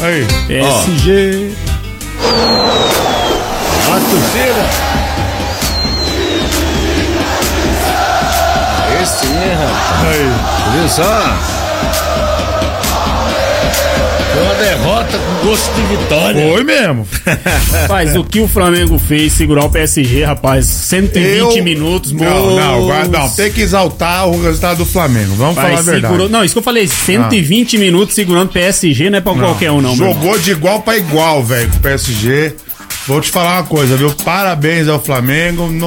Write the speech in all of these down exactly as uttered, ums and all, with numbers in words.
Aí. P S G. A torcida. Esse é, rapaz. Aí. Viu só? Foi uma derrota com gosto de vitória. Foi mesmo. Rapaz, o que o Flamengo fez segurar o P S G, rapaz, cento e vinte Eu... minutos. Não, não, não, não, tem que exaltar o resultado do Flamengo. Vamos rapaz, falar a verdade. segurou... Não, isso que eu falei, cento e vinte ah. minutos segurando o P S G não é pra não, qualquer um, não. Jogou de igual pra igual, velho, com o P S G. Vou te falar uma coisa, viu? Parabéns ao Flamengo. Não...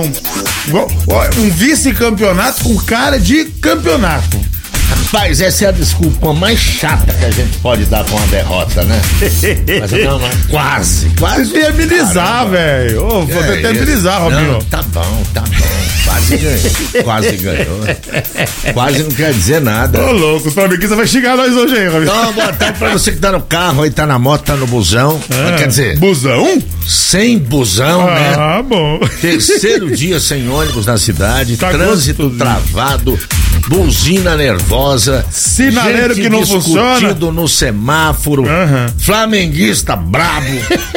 Um vice-campeonato com cara de campeonato. Rapaz, essa é a desculpa mais chata que a gente pode dar com uma derrota, né? Mas não, mas quase, quase. Tem que amenizar, velho. Oh, vou até amenizar, Robinho. Não, tá bom, tá bom. Quase ganhou. Quase ganhou. Quase não quer dizer nada. Ô, louco, o Flamenguista vai xingar nós hoje aí, Robinho. Então, boa tarde pra você que tá no carro aí, tá na moto, tá no busão. Ah, quer dizer... Busão? Sem busão, ah, né? Ah, bom. Terceiro dia sem ônibus na cidade, tá trânsito gostoso. Travado, buzina nervosa, sinaleiro que não funciona, discutido no semáforo, uhum. flamenguista brabo.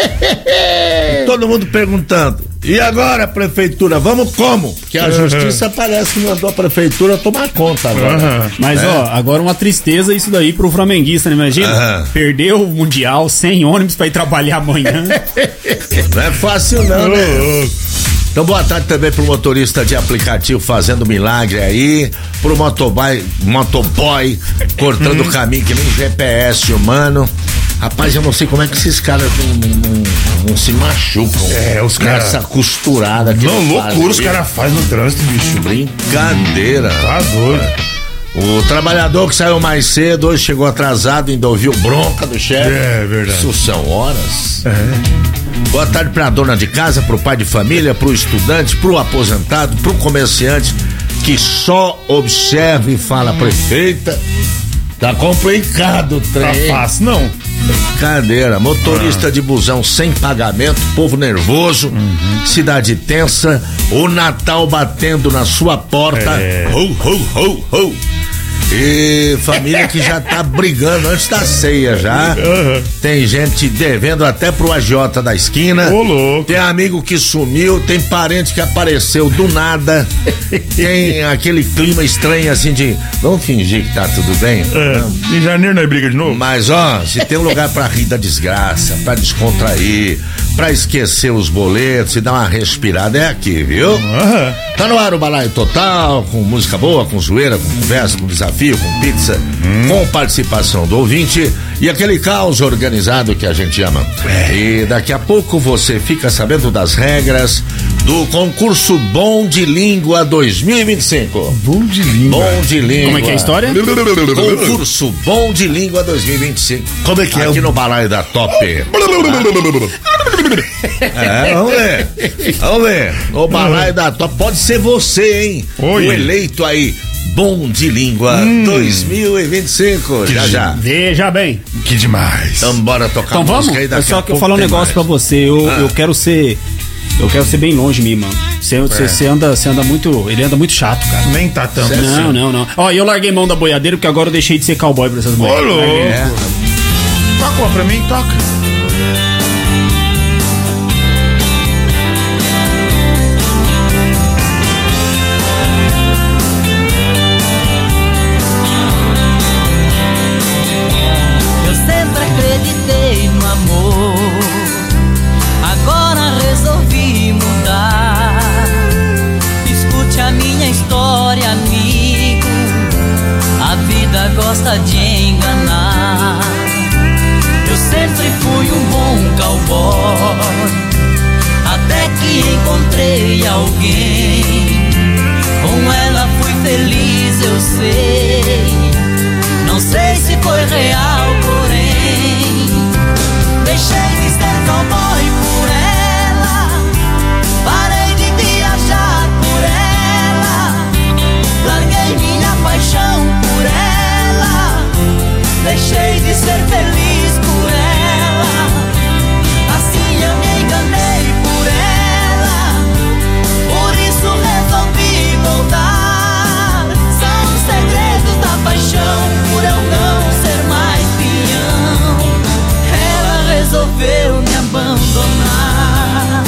Todo mundo perguntando, e agora, prefeitura, vamos como? Porque a uhum. justiça parece que mandou a prefeitura tomar conta agora. Uhum. Mas, é. ó, agora uma tristeza isso daí pro flamenguista, né? Imagina, uhum. perdeu o Mundial sem ônibus pra ir trabalhar amanhã. Não é fácil não, né? Uhum. Então, boa tarde também pro motorista de aplicativo fazendo milagre aí, pro motoboy, motoboy cortando o caminho que nem G P S humano. Rapaz, eu não sei como é que esses caras não, não, não se machucam. É, os caras. Essa costurada que não, loucura os caras fazem no trânsito, bicho. Brincadeira. Tá doido. O trabalhador que saiu mais cedo hoje chegou atrasado, ainda ouviu bronca do chefe. É verdade. Isso são horas. É. Boa tarde pra dona de casa, pro pai de família, pro estudante, pro aposentado, pro comerciante que só observa e fala, prefeita, tá complicado o trem. Tá fácil, não. Brincadeira, motorista ah. de busão sem pagamento, povo nervoso, uhum. cidade tensa, o Natal batendo na sua porta, é. ho, ho, ho, ho. E família que já tá brigando antes da ceia já. Uhum. Tem gente devendo até pro agiota da esquina. Ô, louco. Tem amigo que sumiu, tem parente que apareceu do nada. Tem aquele clima estranho assim de vamos fingir que tá tudo bem. É. Em janeiro nós briga de novo. Mas ó, se tem um lugar pra rir da desgraça, pra descontrair, pra esquecer os boletos e dar uma respirada, é aqui, viu? Uhum. Tá no ar o Balaio Total, com música boa, com zoeira, com conversa, com desafio, com pizza, hum. com participação do ouvinte e aquele caos organizado que a gente ama. É. E daqui a pouco você fica sabendo das regras do concurso Bom de Língua dois mil e vinte e cinco. Bom de Língua. Bom de Língua. Como é que é a história? Concurso Bom de Língua dois mil e vinte e cinco. Como é que é? Aqui no Balaio da Top. É, vamos ver. Vamos ver. O Balaio da Top pode ser você, hein? Oi. O eleito aí. Bom de Língua hum. dois mil e vinte e cinco. Que já de... já. Veja bem. Que demais. Então bora tocar então, música vamos? aí daqui. Eu só a que eu falar um negócio mais. pra você. Eu, ah. eu quero ser. Eu quero ser bem longe de mim, mano. Você é. anda, anda muito. Ele anda muito chato, cara. Nem tá tanto. Não, assim. não, não. Ó, eu larguei mão da boiadeira porque agora eu deixei de ser cowboy pra essas mulheres. Ô, louco. É. Toca uma pra mim, toca. Gosta de enganar. Eu sempre fui um bom resolveu me abandonar.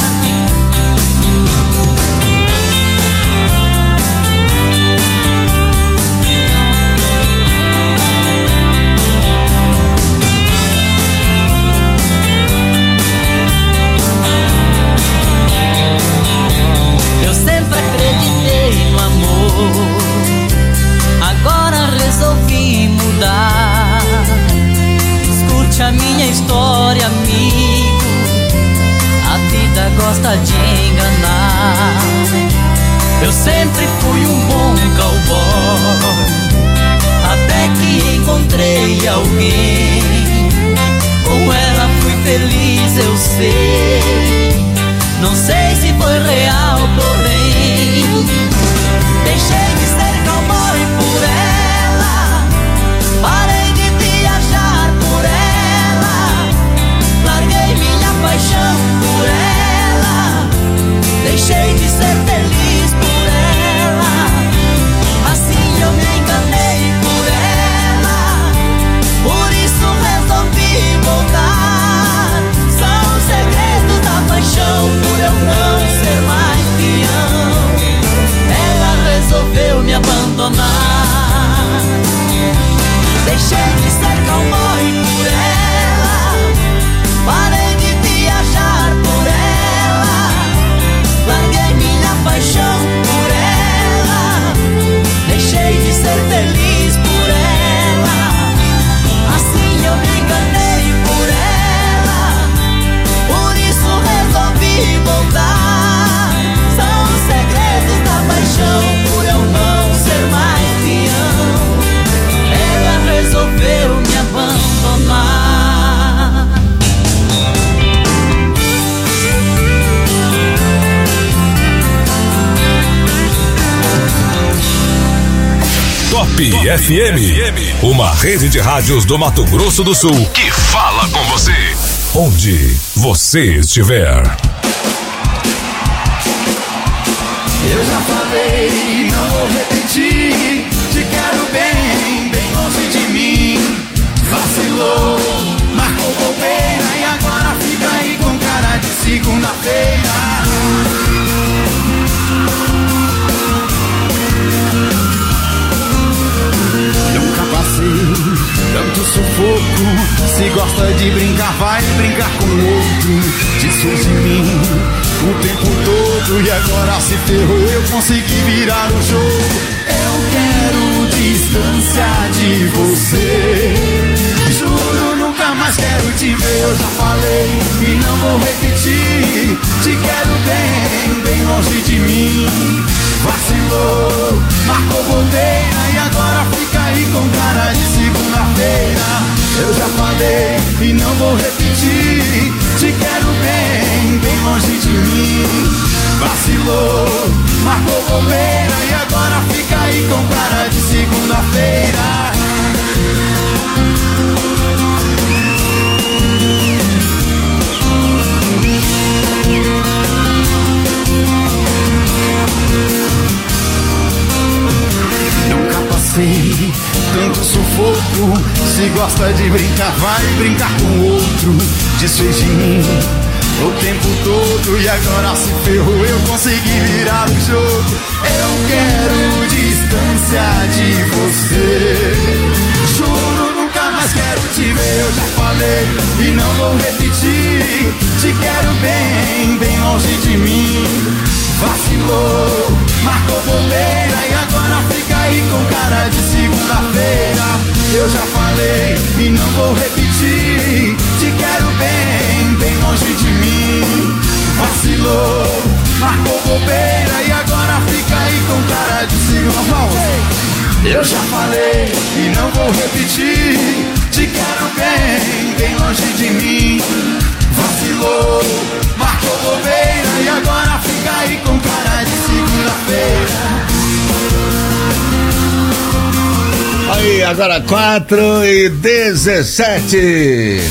Eu sempre acreditei no amor, agora resolvi mudar. Escute a minha história, amigo, a vida gosta de enganar. Eu sempre fui um bom cowboy, até que encontrei alguém. Com ela fui feliz, eu sei. Não sei se foi real, porém deixei de ser cowboy por ela, parei de viajar por ela, larguei minha paixão por ela, deixei de ser feliz por ela. Assim eu me enganei por ela, por isso resolvi voltar. São os segredos da paixão, por eu não ser mais peão. Ela resolveu me abandonar. Deixei de ser cowboy por ela, parei de viajar por ela, larguei minha paixão por ela, deixei de ser feliz por ela. Assim eu me enganei por ela, por isso resolvi voltar. São os segredos da paixão, por eu não ser mais peão. Ela resolveu me abandonar. Top F M, uma rede de rádios do Mato Grosso do Sul que fala com você, onde você estiver. Eu já falei, não vou repetir. Te quero bem, bem longe de mim. Vacilou, marcou bobeira e agora fica aí com cara de segunda-feira. Nunca passei tanto sufoco. Se gosta de brincar, vai brincar com outro. Diz de mim o tempo todo e agora se ferrou. Eu consegui virar o jogo. Eu quero distância de você. Juro, nunca mais quero te ver. Eu já falei e não vou repetir. Te quero bem, bem longe de mim. Vacilou, marcou bobeira e agora fica aí com cara de segunda-feira. Eu já falei e não vou repetir. Te quero bem, bem longe de mim. Vacilou, marcou bobeira e agora fica aí com cara de segunda-feira. Nunca passei tanto sufoco. Se gosta de brincar, vai brincar com outro. Desfez de mim o tempo todo e agora se ferrou. Eu consegui virar o jogo. Eu quero distância de você. Juro, nunca mais quero te ver. Eu já falei e não vou repetir. Te quero bem, bem longe de mim. Vacilou, marcou bobeira e agora fica aí com cara de segunda-feira. Eu já falei e não vou repetir. Te quero bem, bem longe de mim. Vacilou, marcou bobeira e agora fica aí com cara de segunda-feira. Eu já falei e não vou repetir. Te quero bem, bem longe de mim. Vacilou, marcou bobeira e agora fica aí com cara de segunda-feira. Aí, agora quatro e dezessete.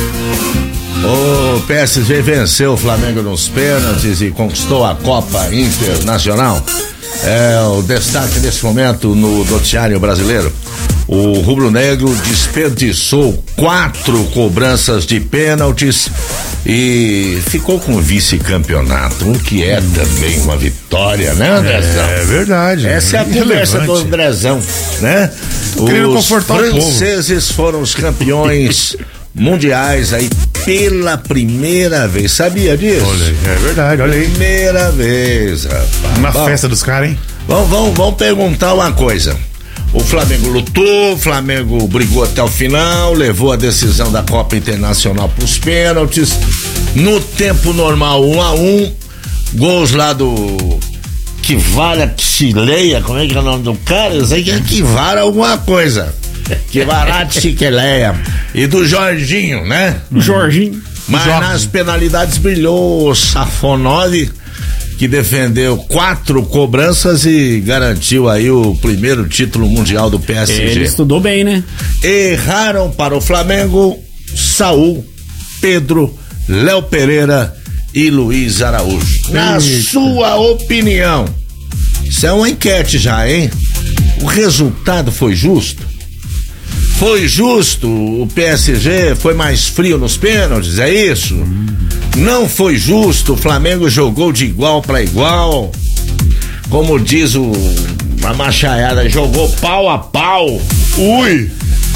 O P S G venceu o Flamengo nos pênaltis e conquistou a Copa Internacional. É o destaque nesse momento no noticiário brasileiro. O rubro-negro desperdiçou quatro cobranças de pênaltis e ficou com o vice-campeonato, o que é também uma vitória, né, Andrezão? É verdade. Essa é a conversa do Andrezão, né? Os franceses foram os campeões mundiais aí pela primeira vez, sabia disso? Olha, é verdade, olha aí. Primeira vez, rapaz. Uma Bom, festa dos caras, hein? Vamos, vamos, vamos perguntar uma coisa. O Flamengo lutou, o Flamengo brigou até o final, levou a decisão da Copa Internacional pros pênaltis. No tempo normal, um a um, gols lá do Kivara Xileia, como é que é o nome do cara? Eu sei que é Kivara alguma coisa. Kivara Xileia. E do Jorginho, né? Jorginho. Mas Jorge. Nas penalidades brilhou o Safonov, que defendeu quatro cobranças e garantiu aí o primeiro título mundial do P S G. Ele estudou bem, né? Erraram para o Flamengo Saul, Pedro, Léo Pereira e Luiz Araújo. Na Eita. Sua opinião, isso é uma enquete já, hein? O resultado foi justo? Foi justo? O P S G foi mais frio nos pênaltis, é isso? Hum. Não foi justo, o Flamengo jogou de igual para igual, como diz o a machaiada, jogou pau a pau. Ui!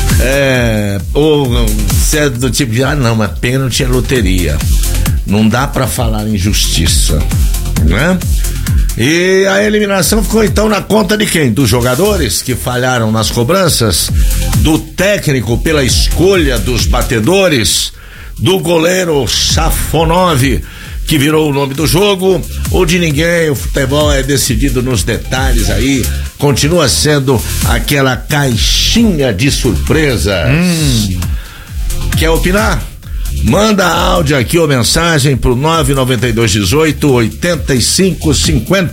É, ou você é do tipo de, ah não, mas pênalti é loteria, não dá para falar em justiça, né? E a eliminação ficou então na conta de quem? Dos jogadores que falharam nas cobranças, do técnico pela escolha dos batedores, do goleiro Safonov, que virou o nome do jogo, ou de ninguém? O futebol é decidido nos detalhes aí, continua sendo aquela caixinha de surpresas. Hum. Quer opinar? Manda áudio aqui ou mensagem pro nove nove dois um oito, oito cinco cinco zero.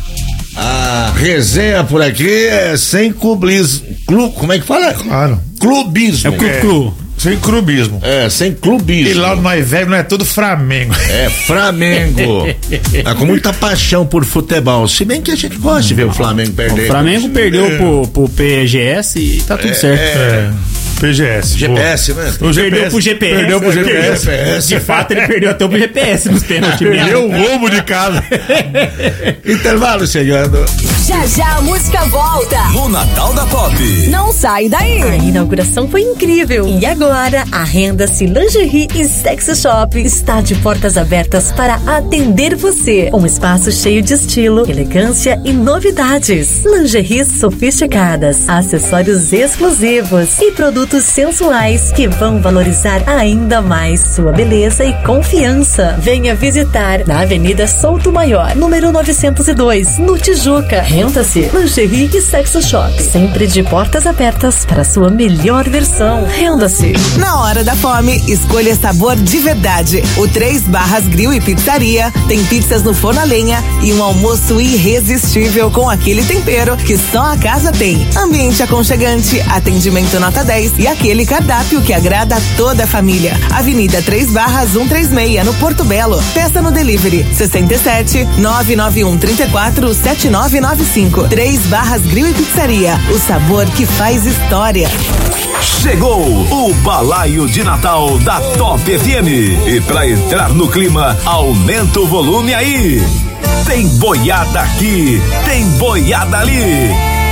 A resenha por aqui é sem clubismo. Clu, como é que fala? Claro. Clubismo. É o clu-clu. É. Sem clubismo. É, sem clubismo. E lá no mais velho não é tudo Flamengo. É, Flamengo. Tá com muita paixão por futebol. Se bem que a gente gosta de ver o Flamengo perder. O Flamengo perdeu é. pro, pro P G S e tá tudo é, certo. É. P G S. G P S, né? O G P S, perdeu pro G P S. Perdeu pro G P S. G P S. De fato, ele perdeu até o G P S nos pênaltis. Perdeu o roubo de casa. Intervalo chegando. Já já a música volta. No Natal da Pop. Não sai daí. A inauguração foi incrível. E agora, a Renda-se Lingerie e Sex Shop está de portas abertas para atender você. Um espaço cheio de estilo, elegância e novidades. Lingeries sofisticadas, acessórios exclusivos e produtos sensuais que vão valorizar ainda mais sua beleza e confiança. Venha visitar na Avenida Souto Maior, número novecentos e dois, no Tijuca. Renda-se Lingerie e Sex Shop, sempre de portas abertas para sua melhor versão. Renda-se. Na hora da fome, escolha sabor de verdade. O Três Barras Grill e Pizzaria tem pizzas no forno a lenha e um almoço irresistível com aquele tempero que só a casa tem. Ambiente aconchegante, atendimento nota dez e aquele cardápio que agrada a toda a família. Avenida Três Barras cento e trinta e seis, no Porto Belo. Peça no delivery sessenta e sete, nove nove um, trinta e quatro, sete nove nove cinco. Três Barras Grill e Pizzaria, o sabor que faz história. Chegou o balaio de Natal da Top F M. E pra entrar no clima, aumenta o volume aí. Tem boiada aqui, tem boiada ali.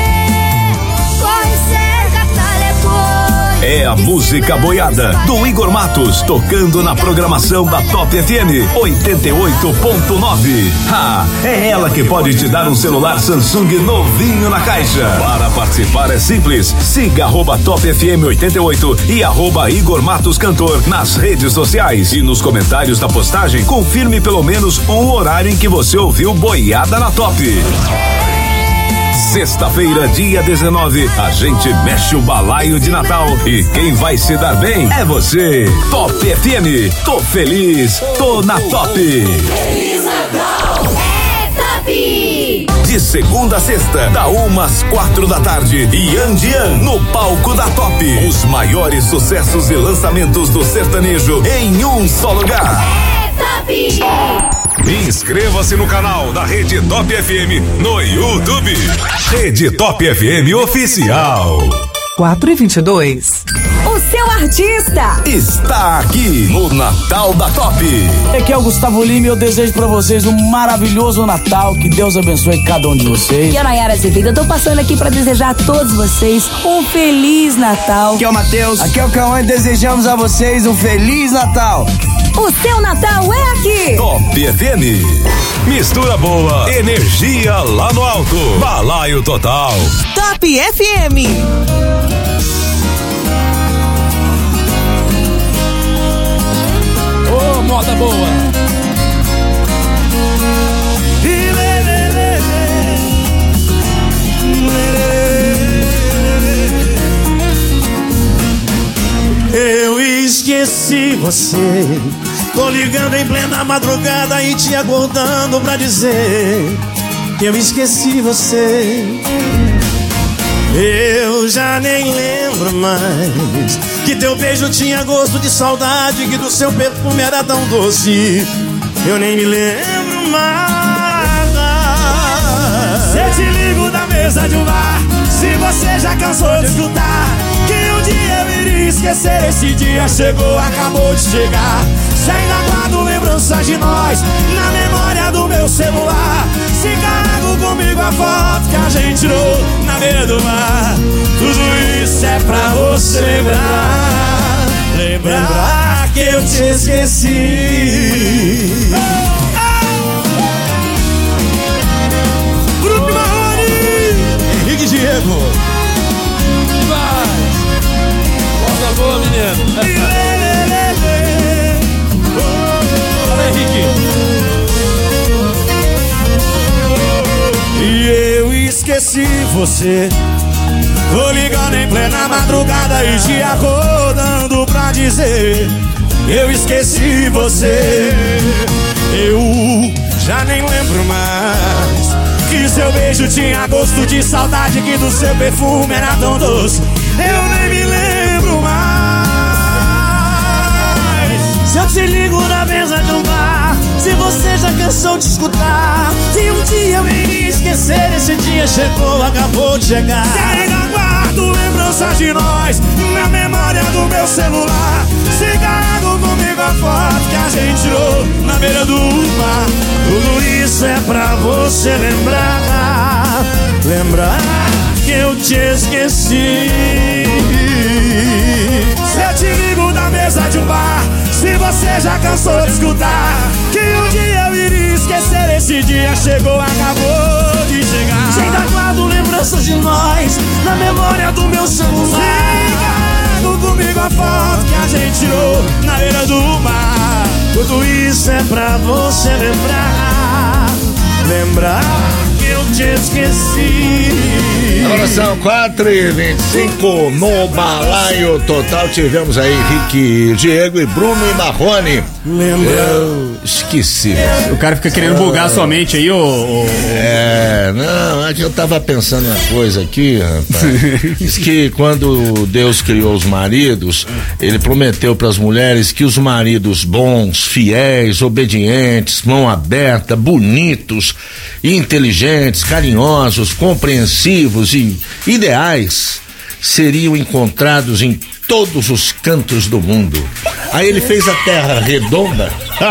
É a música boiada do Igor Matos, tocando na programação da Top F M oitenta e oito ponto nove. Ah, é ela que pode te dar um celular Samsung novinho na caixa. Para participar é simples, siga arroba Top F M oitenta e oito e arroba Igor Matos Cantor nas redes sociais. E nos comentários da postagem, confirme pelo menos um horário em que você ouviu boiada na Top. Sexta-feira, dia dezenove, a gente mexe o balaio de Natal e quem vai se dar bem é você. Top F M, tô feliz, tô na Top. Feliz Natal, é Top. De segunda a sexta, da uma às quatro da tarde, Yan Dian no palco da Top. Os maiores sucessos e lançamentos do sertanejo em um só lugar. É Top. Inscreva-se no canal da Rede Top F M no YouTube. Rede Top F M Oficial. quatro e vinte e dois. O seu artista está aqui no Natal da Top. Aqui é o Gustavo Lima e eu desejo pra vocês um maravilhoso Natal, que Deus abençoe cada um de vocês. E a Nayara Azevedo, eu tô passando aqui pra desejar a todos vocês um Feliz Natal. Aqui é o Matheus. Aqui é o Cauã e desejamos a vocês um Feliz Natal. O seu Natal é aqui. Top F M. Mistura boa, energia lá no alto. Balaio total. Top F M. Ô, oh, moda boa. Eu esqueci você. Tô ligando em plena madrugada e te acordando pra dizer que eu esqueci você. Eu já nem lembro mais que teu beijo tinha gosto de saudade, que do seu perfume era tão doce. Eu nem me lembro mais. Se eu te ligo da mesa de um bar, se você já cansou de escutar que um dia eu iria esquecer, esse dia chegou, acabou de chegar. Se ainda guardo lembranças de nós na memória do meu celular, se carrego comigo a foto que a gente tirou na beira do mar, tudo isso é pra você lembrar, lembrar que eu te esqueci. Bruno Marrone, Henrique Diego. Vai, volta boa, menino. E eu esqueci você. Tô ligando em plena madrugada e te acordando pra dizer eu esqueci você. Eu já nem lembro mais que seu beijo tinha gosto de saudade, que do seu perfume era tão doce. Eu nem me lembro mais. Se eu te ligo na mesa de um bar, se você já cansou de escutar que um dia eu iria esquecer, esse dia chegou, acabou de chegar. Se ainda guardo lembranças de nós na memória do meu celular, se carrego comigo a foto que a gente tirou na beira do mar, tudo isso é pra você lembrar, lembrar que eu te esqueci. Se eu te ligo da mesa de um bar, se você já cansou de escutar que um dia eu iria esquecer, esse dia chegou, acabou de chegar. Se ainda guardo lembranças de nós na memória do meu celular, se carrego comigo a foto que a gente tirou na beira do mar, tudo isso é pra você lembrar, lembrar que eu te esqueci. Agora são quatro e vinte e cinco no Balaio Total. Tivemos aí Rick Diego e Bruno e Marrone. Lembra? Eu esqueci. O cara fica querendo bugar sua mente aí, ô. ô... É, não, é que eu tava pensando uma coisa aqui, rapaz. Diz que quando Deus criou os maridos, ele prometeu para as mulheres que os maridos bons, fiéis, obedientes, mão aberta, bonitos, inteligentes, carinhosos, compreensivos e ideais seriam encontrados em todos os cantos do mundo. Aí ele fez a terra redonda.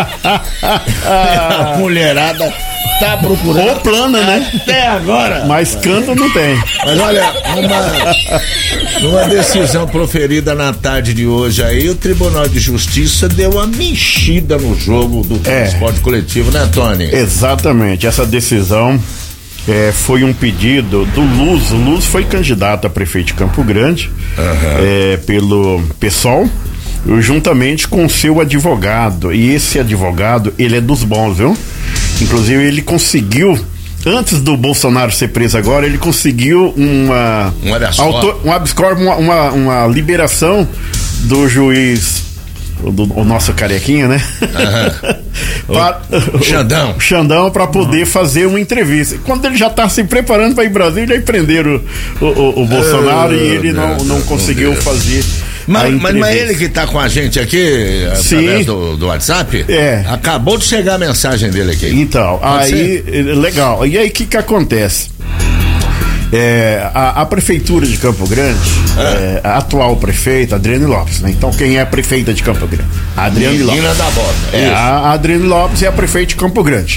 A mulherada tá procurando. Ou plana, né? Até agora. Mas canto não tem. Mas olha, numa, numa decisão proferida na tarde de hoje aí, o Tribunal de Justiça deu uma mexida no jogo do É. transporte coletivo, né, Tony? Exatamente, essa decisão é, foi um pedido do Luz. O Luz foi candidato a prefeito de Campo Grande, é, pelo PSOL, juntamente com o seu advogado. E esse advogado, ele é dos bons, viu? Inclusive ele conseguiu, antes do Bolsonaro ser preso agora, ele conseguiu uma Um habeas auto, um habeas corpus, uma, uma, uma liberação do juiz, do, o nosso carequinha, né? Para, o Xandão. O Xandão, para poder uhum. fazer uma entrevista. Quando ele já está se preparando para ir para Brasília, aí prenderam o, o, o Bolsonaro uh, e ele não, não conseguiu Deus. fazer. Mas, mas não é ele que tá com a gente aqui, através do, do WhatsApp? É. Acabou de chegar a mensagem dele aqui. Então, Pode aí, ser? legal. E aí, o que que acontece? É, a, a prefeitura de Campo Grande, é. É, a atual prefeita, Adriane Lopes, né? Então quem é a prefeita de Campo Grande? A Adriane Lopes. Menina da bota. É, a, a Adriane Lopes é a prefeita de Campo Grande.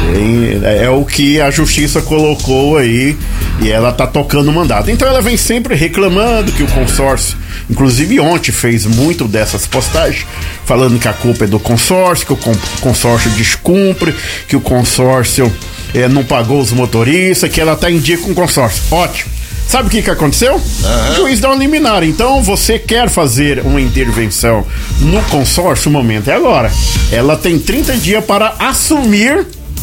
É, é o que a justiça colocou aí e ela tá tocando o mandato. Então ela vem sempre reclamando que o consórcio, inclusive ontem fez muito dessas postagens, falando que a culpa é do consórcio, que o consórcio descumpre, que o consórcio é, não pagou os motoristas, que ela tá em dia com o consórcio. Ótimo. Sabe o que que aconteceu? Uhum. O juiz dá um liminar. Então você quer fazer uma intervenção no consórcio, o momento é agora. Ela tem trinta dias para assumir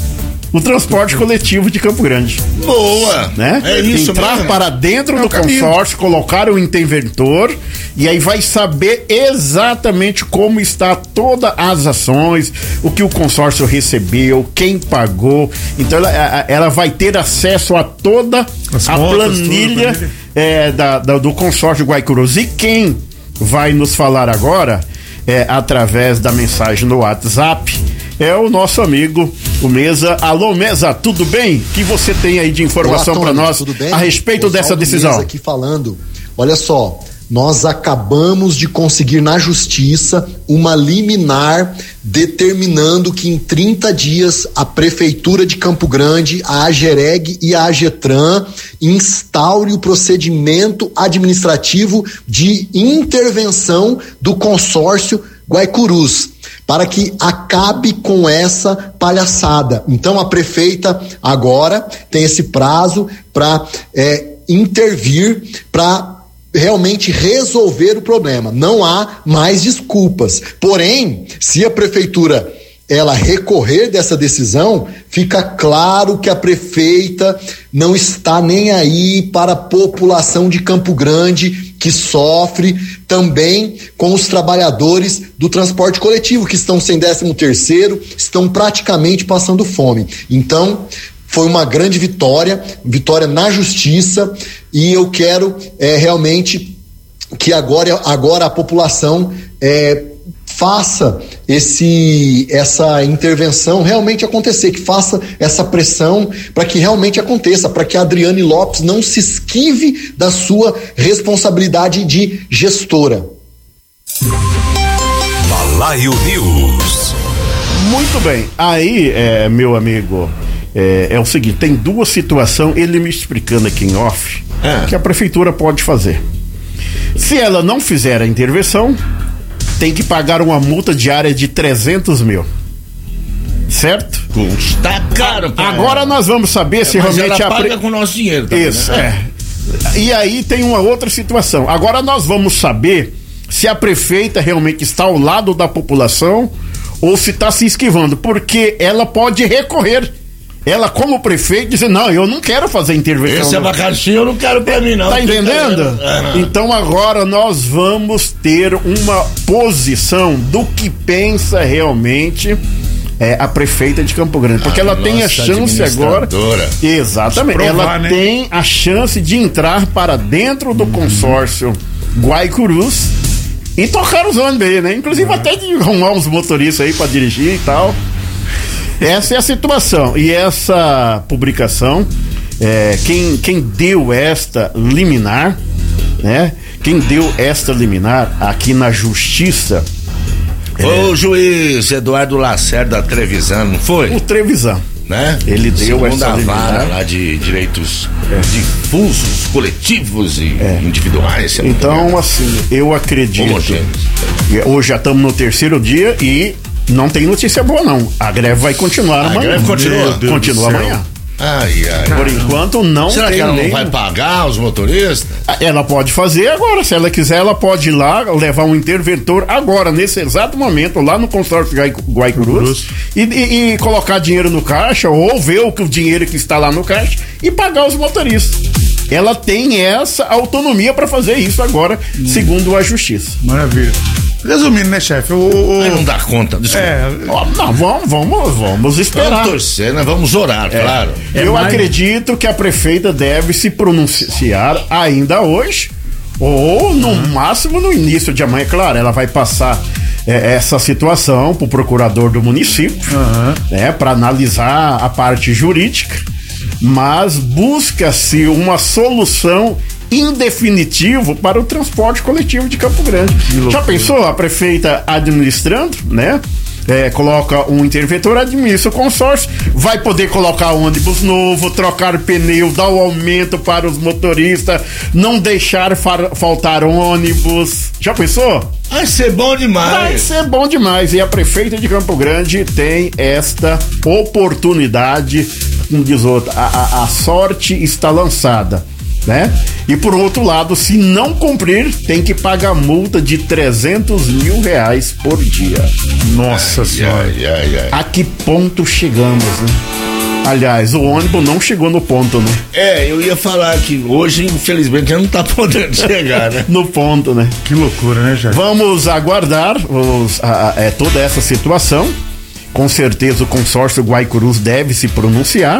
o transporte coletivo de Campo Grande. Boa! Né? É isso, entrar mesmo. para dentro é do caminho. consórcio, colocar o interventor e aí vai saber exatamente como está todas as ações, o que o consórcio recebeu, quem pagou. Então ela, ela vai ter acesso a toda as a contas, planilha, tudo, é, da, da, do consórcio Guaicurus. E quem vai nos falar agora, é, através da mensagem no WhatsApp, é o nosso amigo, o Mesa. Alô, Mesa, tudo bem? O que você tem aí de informação para nós a respeito dessa decisão? Mesa aqui falando. Olha só, nós acabamos de conseguir na justiça uma liminar determinando que em trinta dias a Prefeitura de Campo Grande, a AGEREG e a AGETRAN instaure o procedimento administrativo de intervenção do consórcio Guaicurus, para que acabe com essa palhaçada. Então a prefeita agora tem esse prazo para é, intervir, para realmente resolver o problema. Não há mais desculpas. Porém, se a prefeitura ela recorrer dessa decisão, fica claro que a prefeita não está nem aí para a população de Campo Grande, que sofre também com os trabalhadores do transporte coletivo, que estão sem décimo terceiro, estão praticamente passando fome. Então, foi uma grande vitória, vitória na justiça, e eu quero é, realmente que agora, agora a população é, faça esse, essa intervenção realmente acontecer, que faça essa pressão para que realmente aconteça, para que a Adriane Lopes não se esquive da sua responsabilidade de gestora. Balaio News. Muito bem, aí, é, meu amigo, é, é o seguinte, tem duas situações, ele me explicando aqui em off, é. que a prefeitura pode fazer. Se ela não fizer a intervenção, tem que pagar uma multa diária de trezentos mil. Certo? Custa caro, cara. Agora nós vamos saber é, se mas realmente ela a paga pre... com o nosso dinheiro também, isso, né? é. E aí tem uma outra situação. Agora nós vamos saber se a prefeita realmente está ao lado da população ou se está se esquivando, porque ela pode recorrer. Ela, como prefeito, dizer, não, eu não quero fazer intervenção. Esse abacaxi eu não quero pra mim, não. Tá entendendo? É. Então agora nós vamos ter uma posição do que pensa realmente é, a prefeita de Campo Grande. Porque a ela tem a chance agora. Exatamente. Provar, ela né? tem a chance de entrar para dentro do uhum. consórcio Guaicurus e tocar os ônibus aí, né? Inclusive uhum. até de arrumar uns motoristas aí pra dirigir e tal. Essa é a situação. E essa publicação, é, quem, quem deu esta liminar, né? Quem deu esta liminar aqui na justiça. Foi é, o juiz Eduardo Lacerda Trevisan, não foi? O Trevisan. Né? Ele deu Segunda essa liminar vara lá de direitos é. difusos, coletivos e é. individuais. Então, assim, eu acredito. Hoje já estamos no terceiro dia e não tem notícia boa, não. A greve vai continuar a amanhã. A greve continua? Continua amanhã. Ai, ai. Por enquanto não Será tem que ela nem... não vai pagar os motoristas? Ela pode fazer agora, se ela quiser, ela pode ir lá levar um interventor agora, nesse exato momento, lá no consórcio Guaicurus e, e, e colocar dinheiro no caixa ou ver o, que, o dinheiro que está lá no caixa e pagar os motoristas. Ela tem essa autonomia para fazer isso agora, hum. segundo a justiça. Maravilha. Resumindo, né, chefe? O, o... Não dá conta. É, não, vamos, vamos, vamos esperar. Vamos torcer, né? Vamos orar, é, claro. Eu é mais... acredito que a prefeita deve se pronunciar ainda hoje, ou no uhum. máximo no início de amanhã. Claro, ela vai passar é, essa situação para o procurador do município, uhum. né, para analisar a parte jurídica. mas busca-se uma solução em definitivo para o transporte coletivo de Campo Grande. Já pensou a prefeita administrando, né? É, coloca um interventor, administra o consórcio, vai poder colocar ônibus novo, trocar pneu, dar o aumento para os motoristas, não deixar far, faltar ônibus. Já pensou? Vai ser bom demais. Vai ser bom demais. E a prefeita de Campo Grande tem esta oportunidade, como diz outro, a, a, a sorte está lançada, né? E por outro lado, se não cumprir, tem que pagar multa de trezentos mil reais por dia. Nossa ai, senhora. Ai, ai, ai. A que ponto chegamos, né? Aliás, o ônibus não chegou no ponto, né? É, eu ia falar que hoje, infelizmente, não tá podendo chegar, né? No ponto, né? Que loucura, né, Jair? Vamos aguardar os, a, a, é, toda essa situação. Com certeza o consórcio Guaicurus deve se pronunciar.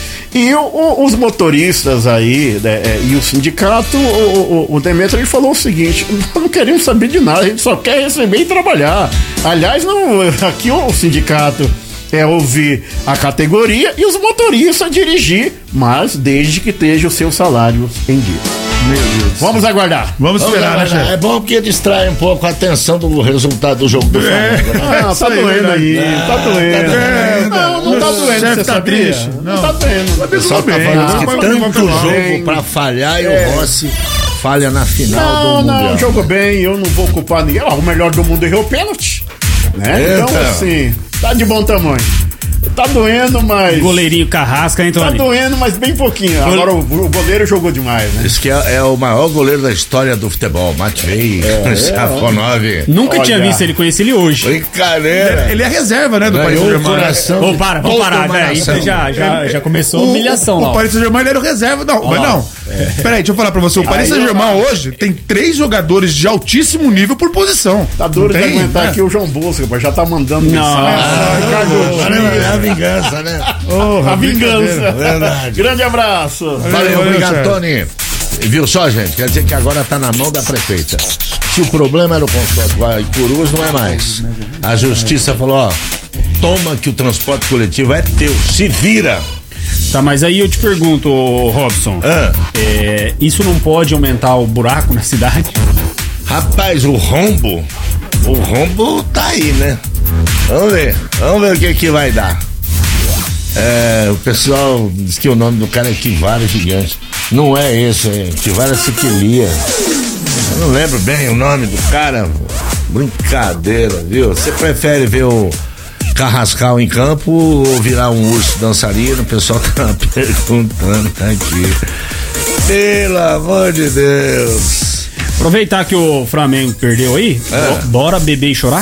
E o, o, os motoristas aí, né, é, e o sindicato, o, o, o Demetrio, ele falou o seguinte: não queremos saber de nada, a gente só quer receber e trabalhar. Aliás, não, aqui o, o sindicato é ouvir a categoria e os motoristas dirigir, mas desde que esteja os seus salários em dia. Meu Deus. Vamos aguardar. Vamos esperar, Vamos né, chefe? É bom porque distrai um pouco a atenção do resultado do jogo do Flamengo. Né? Ah, tá aí, doendo né? aí, Ah, tá doendo. É, não, não tá doendo, chefe você tá sabia? triste. Não, Não. tá doendo. O pessoal tá bem, falando não, que mas tanto não vai jogo bem. pra falhar e É. o Rossi falha na final Não, do não, Mundial. jogou bem, eu não vou culpar ninguém. Ah, o melhor do mundo errou o pênalti, né? Eita. Então, assim, tá de bom tamanho. Tá doendo, mas... Goleirinho Carrasca, hein, Tá Tony? doendo, mas bem pouquinho. Agora o, o goleiro jogou demais, né? Diz que é, é o maior goleiro da história do futebol, Matvei Safonov. Nunca Olha. tinha visto ele, conheci ele hoje. Brincadeira. Ele é reserva, né, do Paris Ganhou o Saint-Germain. coração. Ô, de para, vamos toda parar, uma velho. nação. Isso já, já, já começou a O- humilhação o, lá. o Paris Saint-Germain ele era o reserva, não, mas não. Peraí, deixa eu falar pra você. O Paris Saint-Germain hoje tem três jogadores de altíssimo nível por posição. Tá duro de Não tem? aguentar É. aqui o João Bosco, rapaz, já tá mandando Não. mensagem. Ah, Ricardo é a Dias. vingança, né? A vingança. Verdade. Grande abraço. Valeu, Valeu, obrigado, chefe. Tony. Viu só, gente? Quer dizer que agora tá na mão da prefeita. Se o problema era o consórcio Guaicurus, não é mais. A justiça falou, ó, toma que o transporte coletivo é teu, se vira. Tá, mas aí eu te pergunto, ô, Robson, Ah. é, isso não pode aumentar o buraco na cidade? Rapaz, o rombo, o rombo tá aí, né? Vamos ver, vamos ver o que que vai dar. É, o pessoal diz que o nome do cara é Kivara Gigante. Não é esse, é Kivara Siquilia. Eu não lembro bem o nome do cara. Brincadeira, viu? Você prefere ver o Carrascal em campo ou virar um urso dançarino? O pessoal tá perguntando aqui. Pelo amor de Deus. Aproveitar que o Flamengo perdeu aí, É. bora beber e chorar?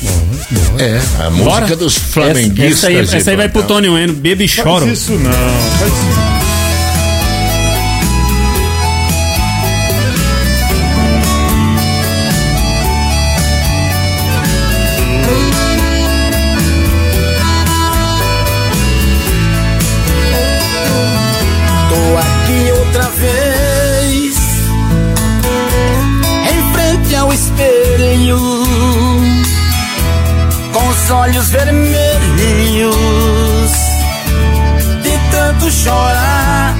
É, a música Bora? dos flamenguistas. Essa, essa aí, essa aí vai pro então. Tony Bueno, bebe e choro. Faz isso não, faz isso. Tô aqui outra vez, em frente ao espelho, com os olhos vermelhos, de tanto chorar.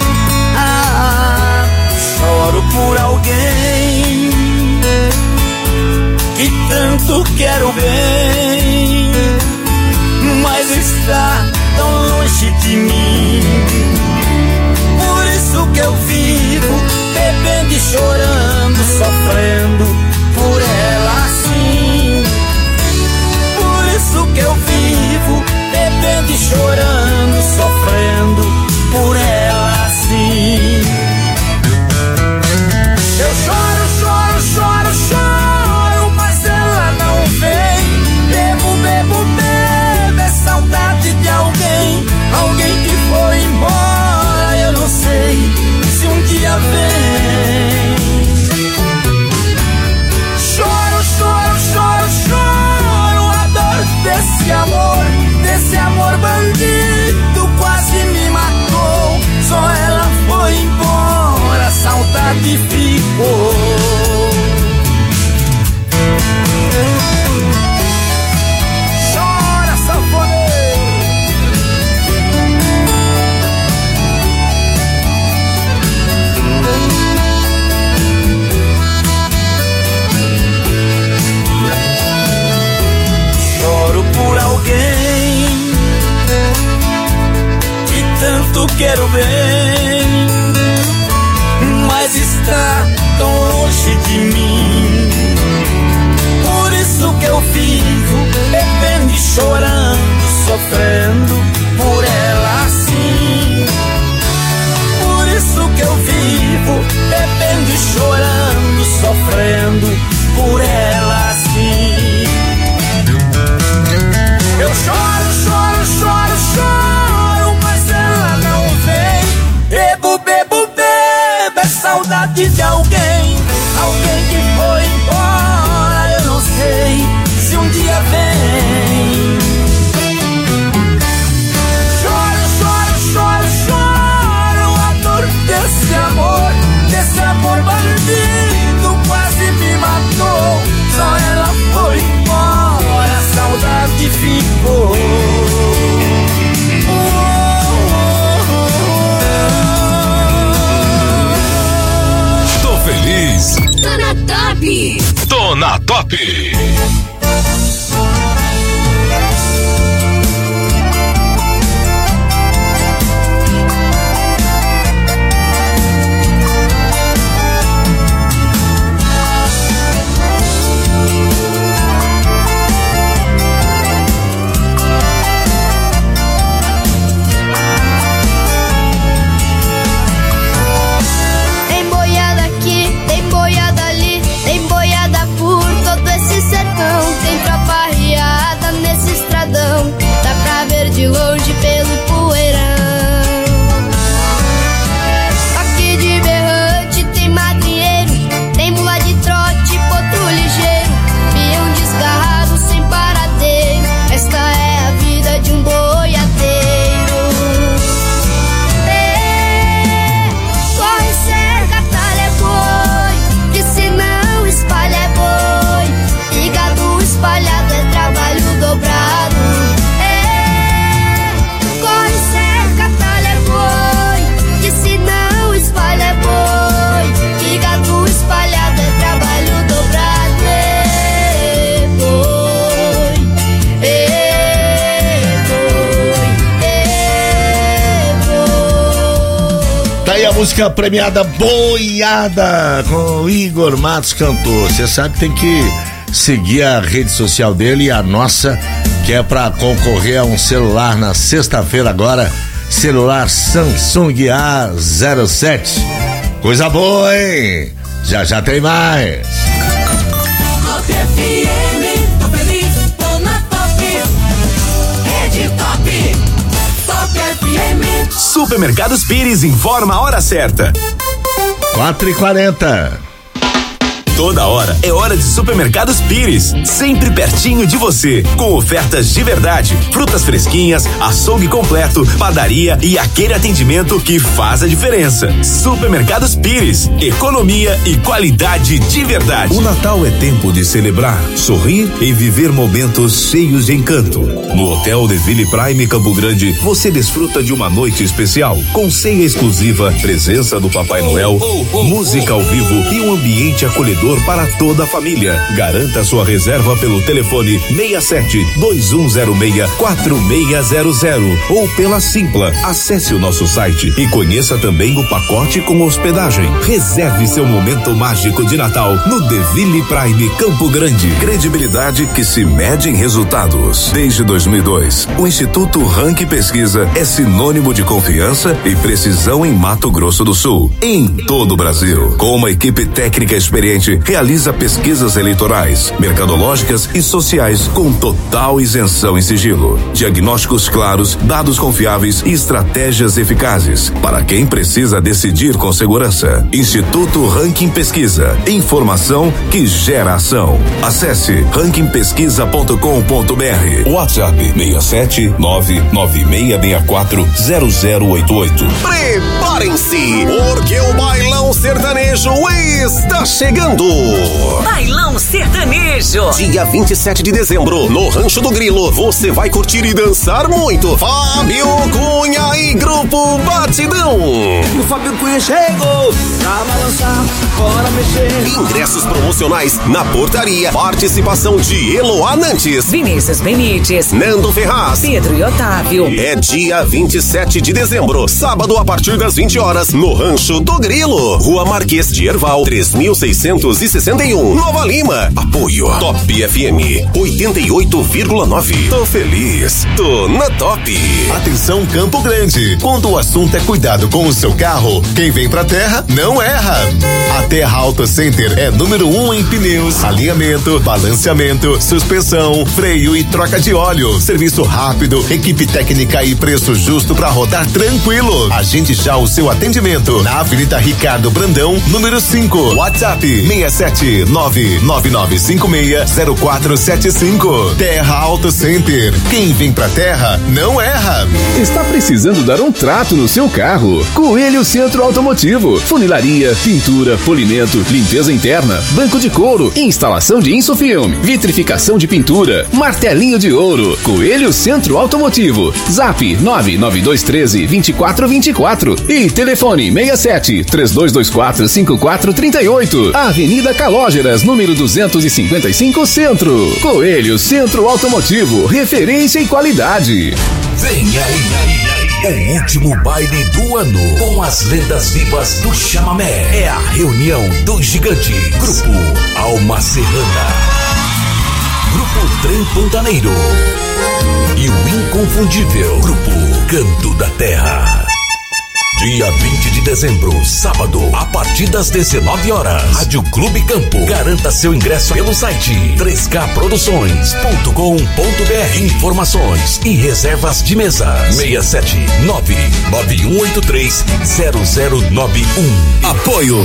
Ah, choro por alguém que tanto quero bem, mas está tão longe de mim. Por isso que eu vivo bebendo e chorando, sofrendo por ela assim. Por isso que eu vivo bebendo e chorando, sofrendo por ela assim. Eu choro, choro, choro, choro, mas ela não vem. eu quero bem, mas está tão longe de mim. Por isso que eu vivo bebendo e chorando, sofrendo por ela assim. Por isso que eu vivo bebendo e chorando, sofrendo por ela assim. Eu choro, choro, choro, choro, mas ela não vem. Bebo, bebo, bebo, é saudade de alguém. Alguém que foi embora, eu não sei se um dia vem. Choro, choro, choro, choro, a dor desse amor, desse amor bandido, quase me matou. Só ela foi embora, a saudade ficou. Tô feliz. Tô na Top. Tô na Top. De longe pelo poeirão. Aqui de berrante tem madrinheiro, tem mula de trote, potro ligeiro, peão desgarrado sem paradeiro. Esta é a vida de um boiadeiro. É, corre, cerca, talha é boi, que se não espalha é boi, e gado espalhado é trabalho dobrado. Aí a música premiada Boiada com o Igor Matos cantor. Você sabe que tem que seguir a rede social dele e a nossa, que é pra concorrer a um celular na sexta-feira agora, celular Samsung A zero sete. Coisa boa, hein? Já já tem mais. Top F M, tô feliz, tô na Top. Rede Top. Top F M. Supermercados Pires informa a hora certa. quatro e quarenta. Toda hora é hora de Supermercados Pires, sempre pertinho de você, com ofertas de verdade, frutas fresquinhas, açougue completo, padaria e aquele atendimento que faz a diferença. Supermercados Pires, economia e qualidade de verdade. O Natal é tempo de celebrar, sorrir e viver momentos cheios de encanto. No Hotel Deville Prime Campo Grande, você desfruta de uma noite especial, com ceia exclusiva, presença do Papai Noel, música ao vivo e um ambiente acolhedor para toda a família. Garanta sua reserva pelo telefone seis sete dois um zero seis quatro seis zero zero ou pela Simpla. Acesse o nosso site e conheça também o pacote com hospedagem. Reserve seu momento mágico de Natal no Deville Prime Campo Grande. Credibilidade que se mede em resultados. Desde dois mil e dois, o Instituto Rank Pesquisa é sinônimo de confiança e precisão em Mato Grosso do Sul, em todo o Brasil. Com uma equipe técnica experiente, realiza pesquisas eleitorais, mercadológicas e sociais com total isenção e sigilo. Diagnósticos claros, dados confiáveis e estratégias eficazes para quem precisa decidir com segurança. Instituto Ranking Pesquisa. Informação que gera ação. Acesse ranking pesquisa ponto com ponto b r. WhatsApp seis sete nove nove seis seis quatro zero zero oito oito. Preparem-se, porque o bailão sertanejo está chegando. Bailão Sertanejo. Dia vinte e sete de dezembro, no Rancho do Grilo, você vai curtir e dançar muito. Fábio Cunha e Grupo Batidão. O Fábio Cunha chegou pra balançar, bora mexer. Ingressos promocionais na portaria. Participação de Eloá Nantes, Vinícius Benites, Nando Ferraz, Pedro e Otávio. É dia vinte e sete de dezembro, sábado a partir das vinte horas, no Rancho do Grilo, Rua Marquês de Herval, três mil seiscentos e sessenta e um, Nova Lima. Apoio Top F M oitenta e oito vírgula nove. Tô feliz, tô na Top. Atenção Campo Grande, quando o assunto é cuidado com o seu carro, quem vem pra terra não erra. A Terra Auto Center é número um em pneus, alinhamento, balanceamento, suspensão, freio e troca de óleo. Serviço rápido, equipe técnica e preço justo pra rodar tranquilo. Agende já o seu atendimento na Avenida Ricardo Brandão, número cinco. WhatsApp seis sete nove nove nove cinco seis zero quatro sete cinco. Terra Auto Center. Quem vem pra terra não erra. Está precisando dar um trato no seu carro? Coelho Centro Automotivo. Funilaria, pintura, polimento, limpeza interna, banco de couro, instalação de insofilme, vitrificação de pintura, martelinho de ouro. Coelho Centro Automotivo. Zap nove nove dois um três dois quatro dois quatro e telefone seis sete três dois dois quatro cinco quatro três oito. Avenida Calógeras, número duzentos e cinquenta e cinco, Centro. Coelho Centro Automotivo, referência e qualidade. Vem aí, o último baile do ano com as lendas vivas do chamamé. É a reunião dos gigantes. Grupo Alma Serrana, Grupo Trem Pantaneiro e o inconfundível Grupo Canto da Terra. Dia vinte de dezembro, sábado, a partir das dezenove horas. Rádio Clube Campo. Garanta seu ingresso pelo site três K produções ponto com ponto br. Informações e reservas de mesa seis sete nove nove um oito três zero zero nove um. Apoio